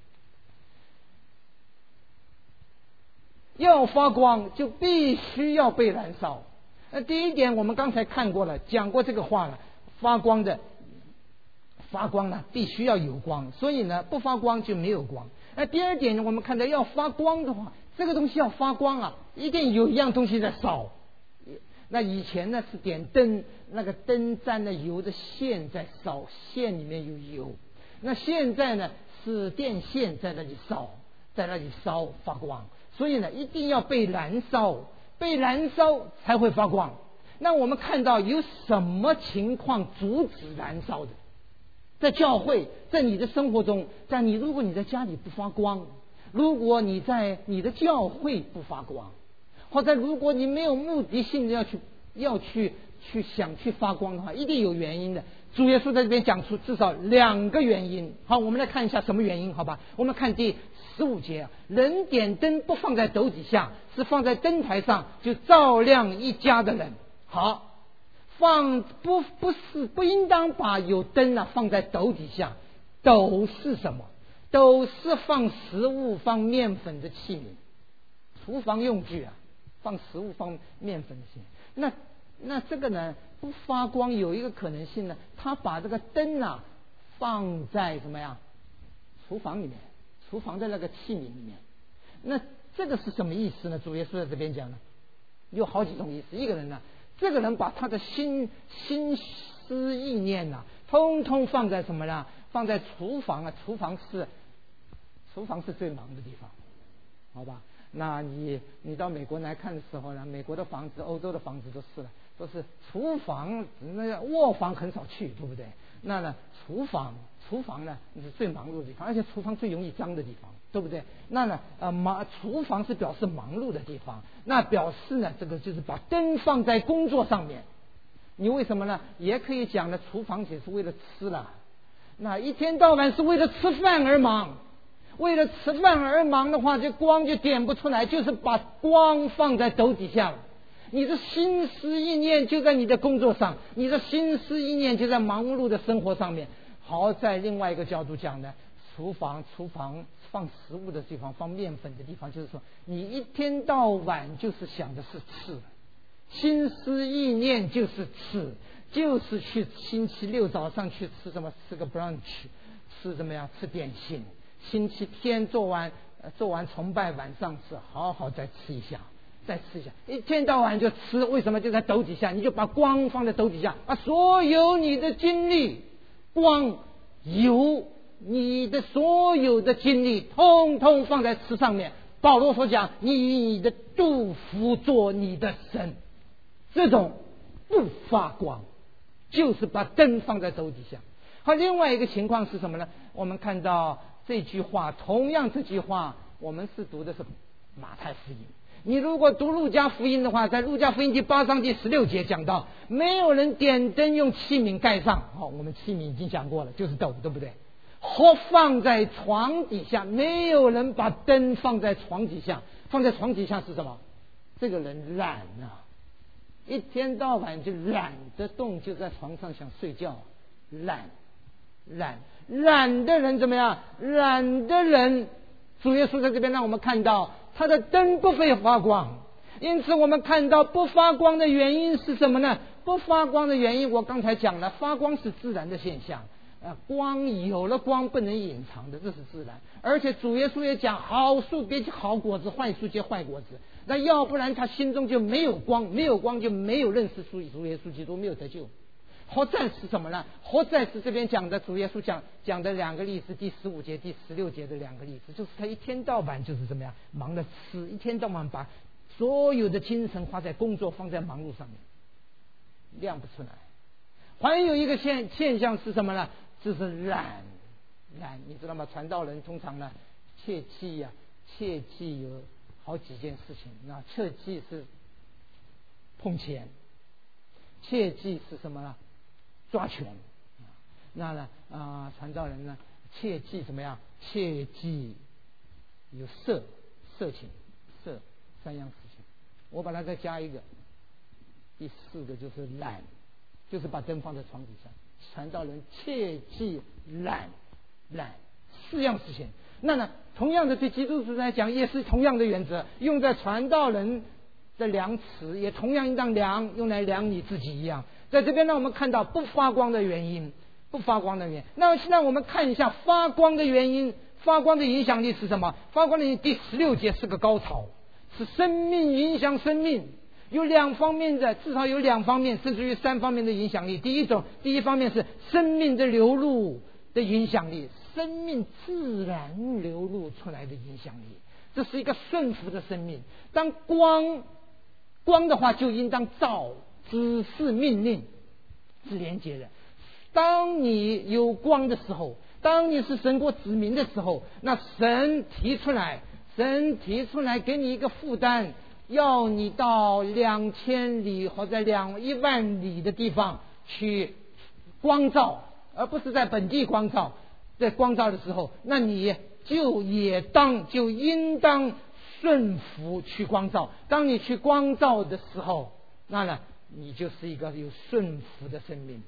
要发光，就必须要被燃烧。那第一点我们刚才看过了，讲过这个话了。发光呢必须要有光，所以呢不发光就没有光。那第2点呢，我们看到要发光的话，这个东西要发光一定有一样东西在烧。那以前呢是点灯，那个灯沾了油的线在烧，线里面有油。那现在呢是电线在那里烧发光，所以呢一定要被燃烧才会发光。那我们看到有什么情况阻止燃烧的？在教会，在你的生活中，如果你在家里不发光，如果你在你的教会不发光，或者如果你没有目的性的要去想去发光的话，一定有原因的。主耶稣在这边讲出至少2个原因。好，我们来看一下什么原因，好吧？我们看第15节，人点灯不放在斗底下，是放在灯台上，就照亮一家的人。好，不应当把有灯放在斗底下。斗是什么？斗是放食物放面粉的器皿，厨房用具放食物放面粉的器皿。那这个呢不发光，有一个可能性呢，他把这个灯放在什么呀？厨房里面，厨房的那个器皿里面。那这个是什么意思呢？主耶稣在这边讲呢，有好几种意思。一个人呢，这个人把他的心思意念通通放在什么呢？放在厨房厨厨房是最忙的地方，好吧？那你到美国来看的时候呢，美国的房子、欧洲的房子都是厨房，那个卧房很少去，对不对？那呢，厨房呢是最忙碌的地方，而且厨房最容易脏的地方，对不对？那呢，厨房是表示忙碌的地方，那表示呢，这个就是把灯放在工作上面。你为什么呢？也可以讲呢，厨房只是为了吃了，那一天到晚是为了吃饭而忙。为了吃饭而忙的话，这光就点不出来，就是把光放在斗底下了。你的心思意念就在你的工作上，你的心思意念就在忙碌的生活上面。好，在另外一个角度讲呢，厨房放食物的地方，放面粉的地方，就是说你一天到晚就是想的是吃，心思意念就是吃，就是去星期六早上去吃什么，吃个 brunch， 吃怎么样，吃点心。星期天做完崇拜，晚上是好好再吃一下，一天到晚就吃，为什么？就在斗底下，你就把光放在斗底下，把所有你的精力、光、油，你的所有的精力通通放在吃上面。保罗所讲，你的肚腹做你的神，这种不发光，就是把灯放在斗底下。好，另外一个情况是什么呢？我们看到这句话，同样这句话我们是读的是马太福音。你如果读路加福音的话，在路加福音第8章第16节讲到，没有人点灯用器皿盖上。好，我们器皿已经讲过了，就是斗，对不对？或放在床底下，没有人把灯放在床底下。放在床底下是什么？这个人懒啊，一天到晚就懒得动，就在床上想睡觉，懒的人怎么样？懒的人，主耶稣在这边让我们看到他的灯不会发光。因此我们看到不发光的原因是什么呢？不发光的原因我刚才讲了，发光是自然的现象，光有了光不能隐藏的，这是自然。而且主耶稣也讲，好树结好果子，坏树结坏果子。那要不然他心中就没有光，没有光就没有认识主耶稣基督，没有得救。活在是什么呢？活在是这边讲的主耶稣讲的两个例子，第15节第16节的两个例子，就是他一天到晚就是怎么样忙着吃，一天到晚把所有的精神花在工作，放在忙碌上面，亮不出来。还有一个现象是什么呢？就是懒，你知道吗？传道人通常呢切记有好几件事情。那切记是碰钱，切记是什么呢？抓权。那呢传道人呢切记怎么样？切记有色情3样事情。我把它再加一个，第4个就是懒，就是把灯放在床底下。传道人切记懒4样事情。那呢同样的对基督徒来讲也是同样的原则，用在传道人的量尺也同样应当用来量你自己一样。在这边让我们看到不发光的原因。那现在我们看一下发光的原因，发光的影响力是什么？发光的第16节是个高潮，是生命影响生命，有2方面的，至少有2方面甚至于3方面的影响力。第一方面是生命的流露的影响力，生命自然流露出来的影响力，这是一个顺服的生命。当光的话就应当照，指示命令是连接的。当你有光的时候，当你是神国子民的时候，那神提出来给你一个负担，要你到2000里或者1万里的地方去光照，而不是在本地光照。在光照的时候，那你就应当顺服去光照。当你去光照的时候，那呢你就是一个有顺服的生命。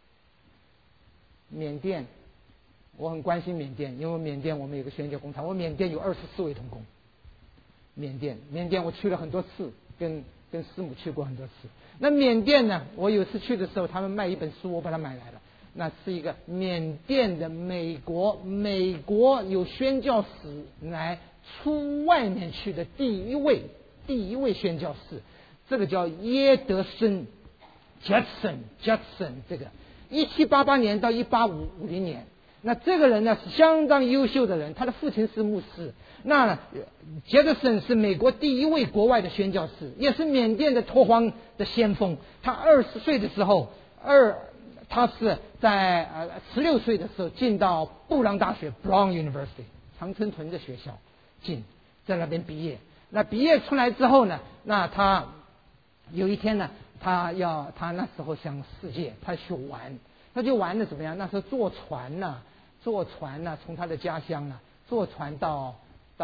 缅甸，我很关心缅甸，因为缅甸我们有个宣教工厂，我缅甸有24位同工。缅甸我去了很多次，跟师母去过很多次。那缅甸呢，我有次去的时候，他们卖一本书，我把它买来了。那是一个缅甸的美国有宣教士来出外面去的第一位宣教士，这个叫耶德森 Judson 这个。1788年到1850年， 那这个人呢是相当优秀的人，他的父亲是牧师。那杰德森是美国第一位国外的宣教士，也是缅甸的拓荒的先锋。他20岁的时候，他是在16岁的时候进到布朗大学 Brown University 常春藤的学校在那边毕业。那毕业出来之后呢，那他有一天呢，他那时候想世界，他去玩，他就玩的怎么样？那时候坐船呢，从他的家乡呢坐船到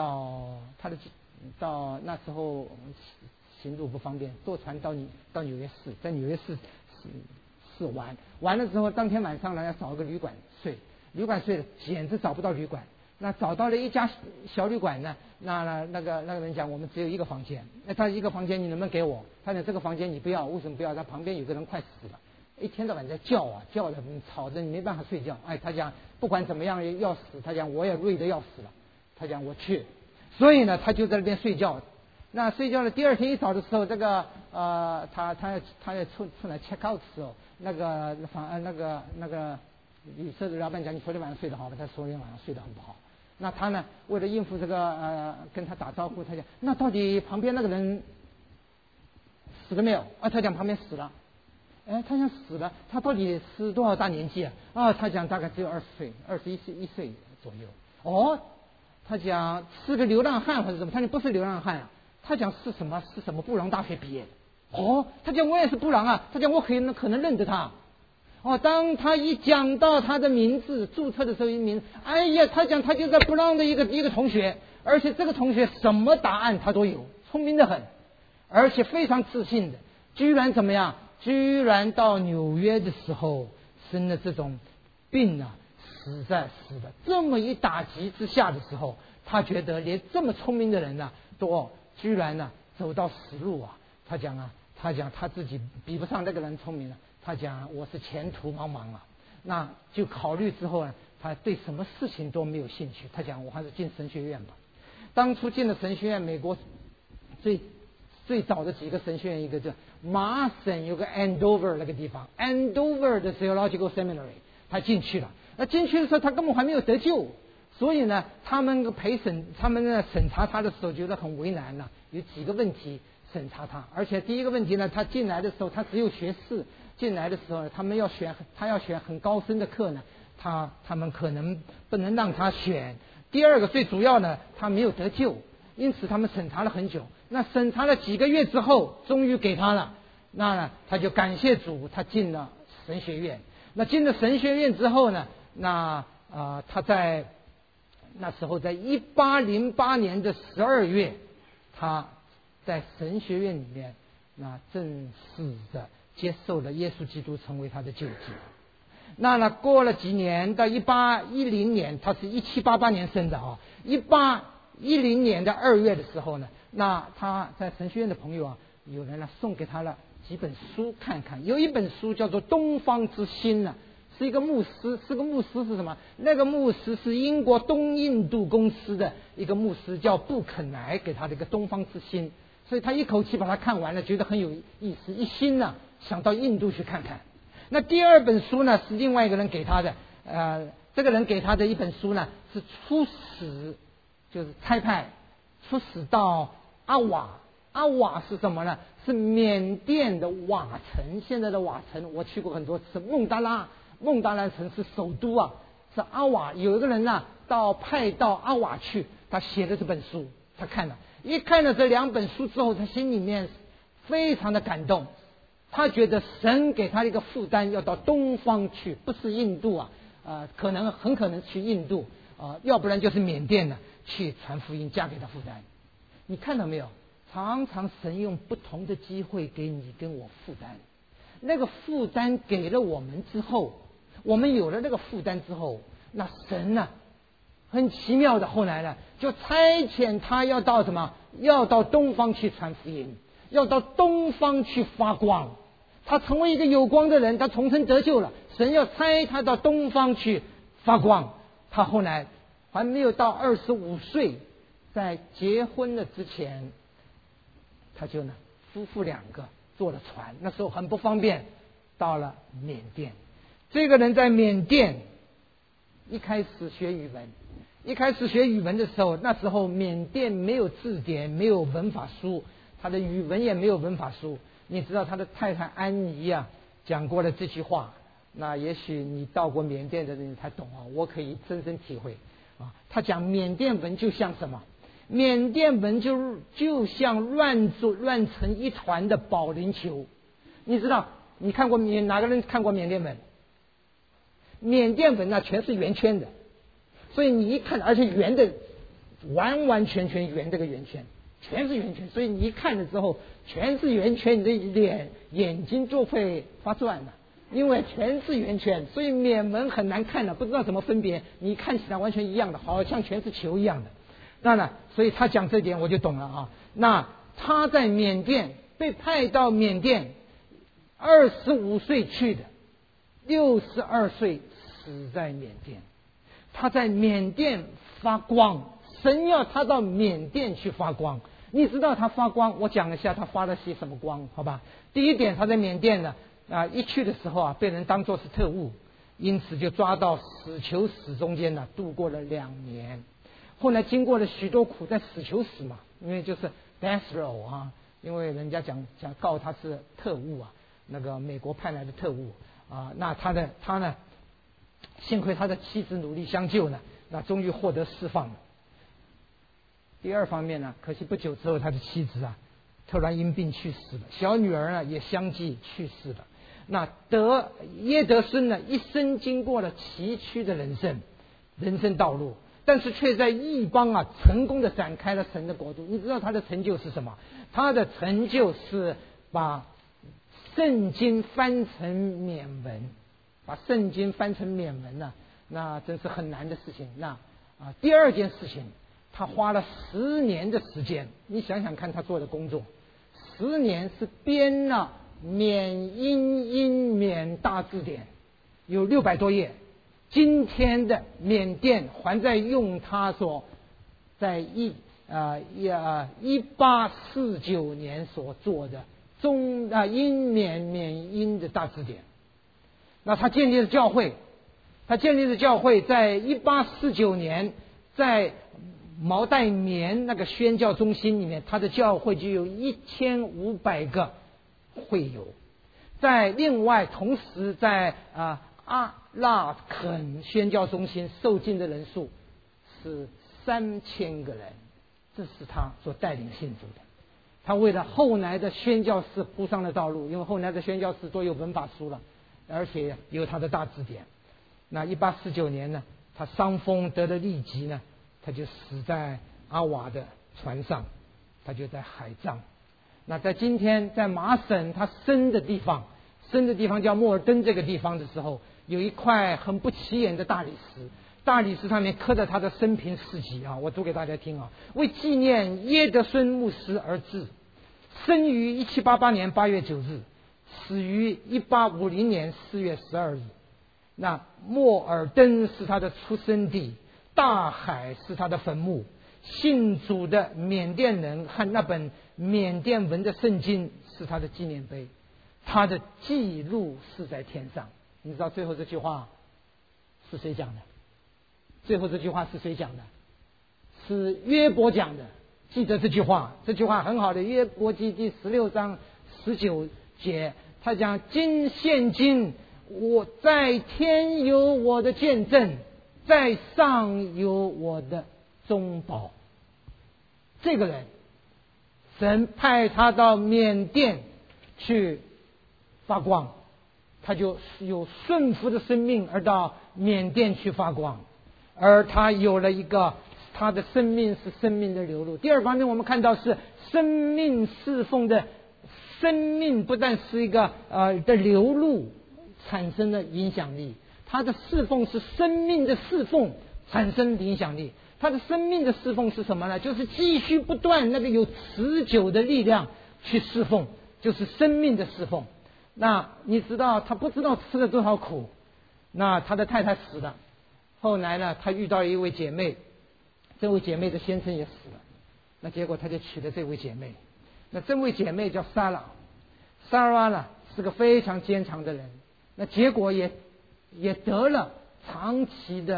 那时候行路不方便，坐船到纽约市，在纽约市玩了之后，当天晚上呢要找个旅馆睡，旅馆睡了简直找不到旅馆。那找到了一家小旅馆呢，那个人讲我们只有一个房间，那他一个房间你能不能给我？他讲这个房间你不要，为什么不要？他旁边有个人快死了，一天到晚在叫的吵着你没办法睡觉。他讲不管怎么样要死，他讲我也累得要死了，他讲我去，所以呢他就在那边睡觉。那睡觉了，第二天一早的时候，这个他要出来 check out 的时候，那个旅社的老板讲你昨天晚上睡得好吧？他昨天晚上睡得很不好。那他呢，为了应付这个跟他打招呼，他讲那到底旁边那个人死了没有？他讲旁边死了。他讲死了，他到底是多少大年纪啊？他讲大概只有20岁，21岁左右。他讲是个流浪汉或者什么？他讲不是流浪汉啊，他讲是什么布朗大学毕业的。他讲我也是布朗啊，他讲我可能认得他。当他一讲到他的名字，注册的时候他讲他就在布朗的一个同学，而且这个同学什么答案他都有，聪明得很，而且非常自信的。居然怎么样？居然到纽约的时候生了这种病啊，死的这么一打击之下的时候，他觉得连这么聪明的人都居然走到死路啊。他讲他自己比不上那个人聪明了。他讲我是前途茫茫啊。那就考虑之后呢，他对什么事情都没有兴趣。他讲我还是进神学院吧。当初进了神学院，美国最早的几个神学院，一个叫麻省有个 Andover 那个地方 ，Andover 的 Theological Seminary， 他进去了。那进去的时候他根本还没有得救，所以呢，他们审查他的时候觉得很为难了，有几个问题审查他。而且第一个问题呢，他进来的时候他只有学士，进来的时候他要选很高深的课呢，他们可能不能让他选。第二个最主要呢，他没有得救，因此他们审查了很久。那审查了几个月之后，终于给他了。那呢，他就感谢主，他进了神学院。那进了神学院之后呢，他在那时候在1808年的12月，他在神学院里面正式的接受了耶稣基督成为他的救主。那过了几年，到1810年，他是1788年生的1810年的2月的时候呢，那他在神学院的朋友有人送给他了几本书看看。有一本书叫做《东方之星》是一个牧师，是什么？那个牧师是英国东印度公司的一个牧师，叫布肯莱给他的一个《东方之星》，所以他一口气把它看完了，觉得很有意思，一心想到印度去看看。那第二本书呢是另外一个人给他的，这个人给他的一本书呢是出使，就是差派出使到阿瓦是什么呢？是缅甸的瓦城，现在的瓦城我去过很多次。孟达拉城是首都是阿瓦。有一个人派到阿瓦去，他写的这本书，他看了这两本书之后，他心里面非常的感动。他觉得神给他一个负担，要到东方去，不是印度很可能去印度要不然就是缅甸去传福音，加给他负担。你看到没有？常常神用不同的机会给你跟我负担，那个负担给了我们之后，我们有了那个负担之后，那神很奇妙的，后来呢就差遣他要到什么？要到东方去传福音，要到东方去发光。他成为一个有光的人，他重生得救了，神要差他到东方去发光。他后来还没有到25岁，在结婚了之前，他就夫妇2个坐了船，那时候很不方便，到了缅甸。这个人在缅甸一开始学语文的时候，那时候缅甸没有字典，没有文法书，他的语文也没有文法书。你知道他的太太安妮啊讲过了这句话，那也许你到过缅甸的人才懂啊，我可以深深体会啊。他讲缅甸文就像什么？缅甸文就像乱成一团的保龄球。你知道，你看过哪个人看过缅甸文？缅甸文呢全是圆圈的，所以你一看，而且圆的完完全全圆这个圆圈，全是圆圈，所以你一看了之后全是圆圈，你的眼睛就会发转了，因为全是圆圈，所以缅文很难看的，不知道怎么分别，你看起来完全一样的，好像全是球一样的。当然，所以他讲这点我就懂了啊。那他在缅甸被派到缅甸，25岁去的，62岁死在缅甸。他在缅甸发光，神要他到缅甸去发光。你知道他发光，我讲一下他发了些什么光，好吧？第一点，他在缅甸呢一去的时候啊，被人当作是特务，因此就抓到死囚死中间呢，度过了2年。后来经过了许多苦，在死囚死嘛，因为就是 death row 啊，因为人家讲告他是特务啊，那个美国派来的特务啊，那他呢，幸亏他的妻子努力相救呢，那终于获得释放了。第二方面呢，可惜不久之后他的妻子啊突然因病去世了，小女儿呢也相继去世了。那耶德孙呢一生经过了崎岖的人生道路，但是却在异邦啊成功的展开了神的国度。你知道他的成就是什么？他的成就是把圣经翻成缅文，把圣经翻成缅文呢，那真是很难的事情。第二件事情，他花了10年的时间，你想想看他做的工作，10年是编了缅英缅大字典，有600多页。今天的缅甸还在用他所在1849年所做的英缅英的大字典。那他建立了教会，在1849年在毛代棉那个宣教中心里面，他的教会就有1500个会友。另外同时在阿拉肯宣教中心受浸的人数是3000个人，这是他所带领信主的。他为了后来的宣教士铺上了道路，因为后来的宣教士都有文法书了，而且有他的大字典。那1849年呢，他伤风得了痢疾呢，他就死在阿瓦的船上，他就在海葬。那在今天在麻省他生的地方叫莫尔登这个地方的时候，有一块很不起眼的大理石上面刻着他的生平事迹啊，我读给大家听啊。为纪念耶德孙牧师而治，生于1788年8月9日，死于1850年4月12日。那莫尔登是他的出生地，大海是他的坟墓，信主的缅甸人和那本缅甸文的圣经是他的纪念碑，他的记录是在天上。你知道最后这句话是谁讲的？是约伯讲的。记得这句话很好的，约伯记第16章19节，他讲现今我在天有我的见证，在上有我的中保。这个人神派他到缅甸去发光，他就有顺服的生命而到缅甸去发光，而他有了一个他的生命是生命的流露。第二方面我们看到是生命侍奉的生命，不但是一个的流露产生了影响力，他的侍奉是生命的侍奉产生的影响力。他的生命的侍奉是什么呢？就是继续不断那个有持久的力量去侍奉，就是生命的侍奉。那你知道他不知道吃了多少苦，那他的太太死了，后来呢他遇到一位姐妹，这位姐妹的先生也死了，那结果他就娶了这位姐妹。那这位姐妹叫莎拉呢是个非常坚强的人，那结果也得了长期的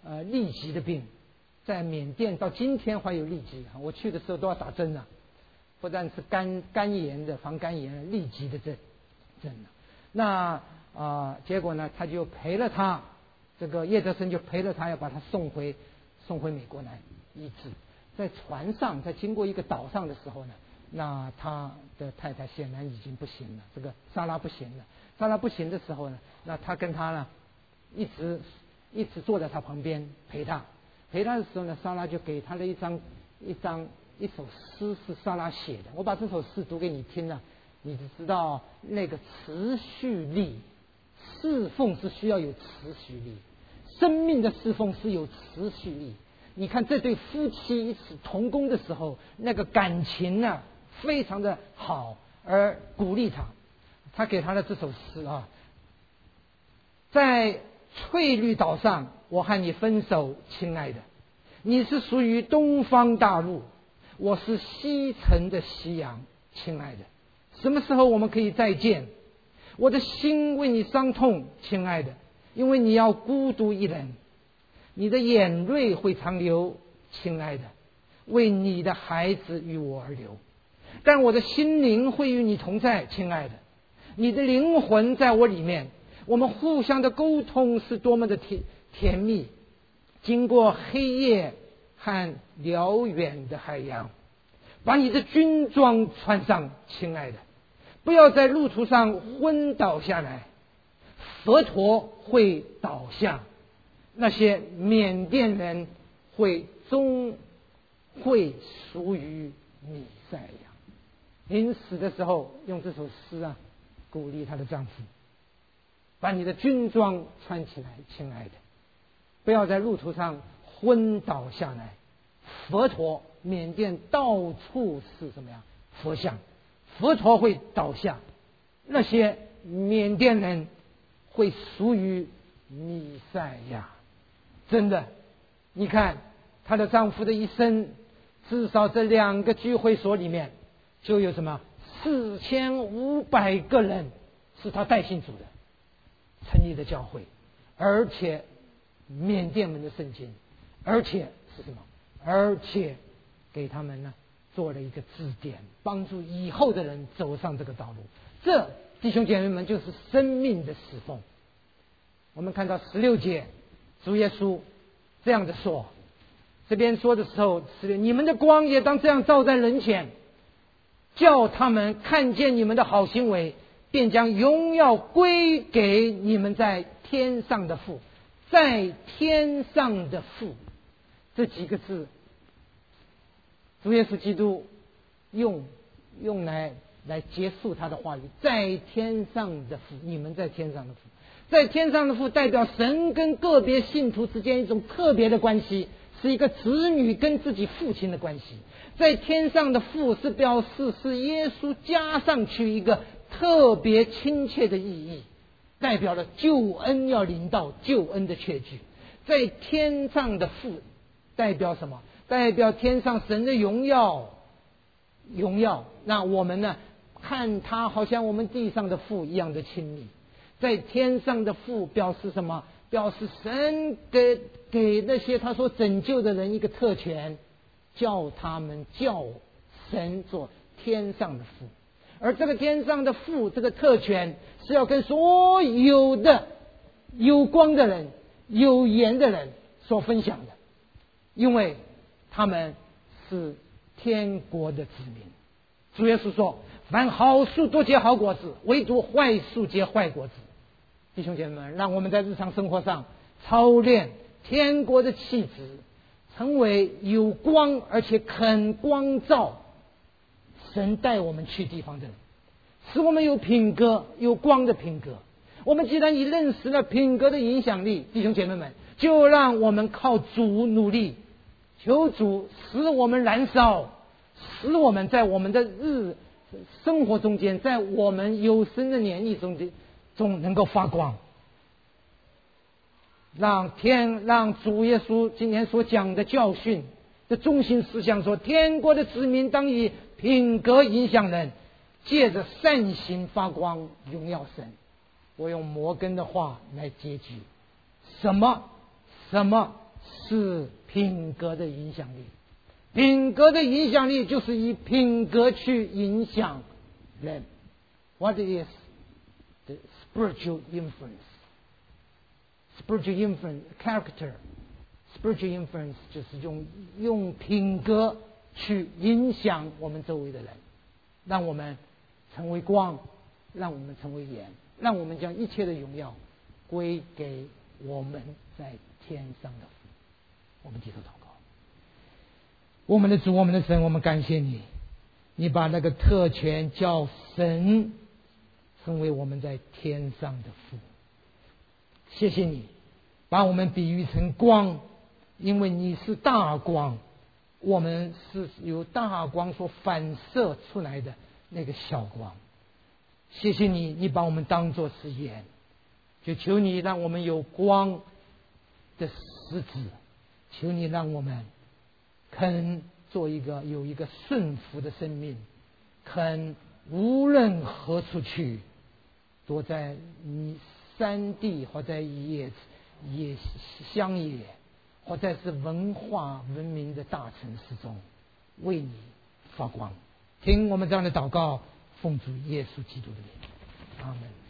痢疾的病，在缅甸到今天还有痢疾，我去的时候都要打针啊，不但是肝炎的防肝炎痢疾的针那结果呢，他就陪了他，这个叶德森就陪了他，要把他送回美国来医治。在船上，在经过一个岛上的时候呢，那他的太太显然已经不行了，这个莎拉不行了。莎拉不行的时候呢，那他跟他呢一直坐在他旁边陪他的时候呢，莎拉就给他了一首诗，是莎拉写的。我把这首诗读给你听了，你就知道那个持续力，侍奉是需要有持续力，生命的侍奉是有持续力。你看这对夫妻一起同工的时候，那个感情呢非常的好，而鼓励他给他的这首诗啊，在翠绿岛上，我和你分手，亲爱的，你是属于东方大陆，我是西城的夕阳，亲爱的，什么时候我们可以再见？我的心为你伤痛，亲爱的，因为你要孤独一人，你的眼泪会长流，亲爱的，为你的孩子与我而流。但我的心灵会与你同在，亲爱的，你的灵魂在我里面，我们互相的沟通是多么的甜蜜，经过黑夜和辽远的海洋，把你的军装穿上，亲爱的，不要在路途上昏倒下来，佛陀会倒下，那些缅甸人终会属于弥赛亚。临死的时候用这首诗啊鼓励她的丈夫，把你的军装穿起来，亲爱的，不要在路途上昏倒下来。佛陀，缅甸到处是什么呀？佛像，佛陀会倒下，那些缅甸人会属于弥赛亚。真的，你看她的丈夫的一生，至少这2个聚会所里面就有什么4500个人是他带信主的，成立的教会，而且缅甸人的圣经，而且是什么？而且给他们呢做了一个字典，帮助以后的人走上这个道路。这弟兄姐妹们就是生命的侍奉。我们看到16节，主耶稣这样的说，这边说的时候，你们的光也当这样照在人前，叫他们看见你们的好行为，便将荣耀归给你们在天上的父。在天上的父，这几个字主耶稣基督用来结束他的话语。在天上的父，你们在天上的父，在天上的父代表神跟个别信徒之间一种特别的关系，是一个子女跟自己父亲的关系。在天上的父是表示是耶稣加上去一个特别亲切的意义，代表了救恩要临到，救恩的确据。在天上的父代表什么？代表天上神的荣耀。那我们呢，看他好像我们地上的父一样的亲密。在天上的父表示什么？表示神给那些他所拯救的人一个特权，叫神做天上的父。而这个天上的父，这个特权是要跟所有的有光的人、有言的人所分享的，因为他们是天国的子民。主耶稣说，凡好树多结好果子，唯独坏树结坏果子。弟兄姐妹们，让我们在日常生活上操练天国的气质，成为有光而且肯光照神带我们去地方的人，使我们有品格，有光的品格。我们既然已认识了品格的影响力，弟兄姐妹们，就让我们靠主努力，求主使我们燃烧，使我们在我们的生活中间，在我们有生的年纪中能够发光。让主耶稣今天所讲的教训的中心思想说，天国的子民当以品格影响人，借着善行发光，荣耀神。我用摩根的话来结局，什么是品格的影响力。品格的影响力就是以品格去影响人。What is the spiritual influence? Spiritual influence, character. Spiritual influence 就是用品格去影响我们周围的人，让我们成为光，让我们成为盐，让我们将一切的荣耀归给我们在天上的父。我们低头祷告。我们的主，我们的神，我们感谢你，你把那个特权叫神成为我们在天上的父。谢谢你把我们比喻成光，因为你是大光，我们是由大光所反射出来的那个小光。谢谢你，你把我们当作是盐，就求你让我们有光的实质，求你让我们肯做有一个顺服的生命，肯无论何处去，躲在你山地或在乡野，或在是文化文明的大城市中，为你发光。听我们这样的祷告，奉主耶稣基督的名，阿门。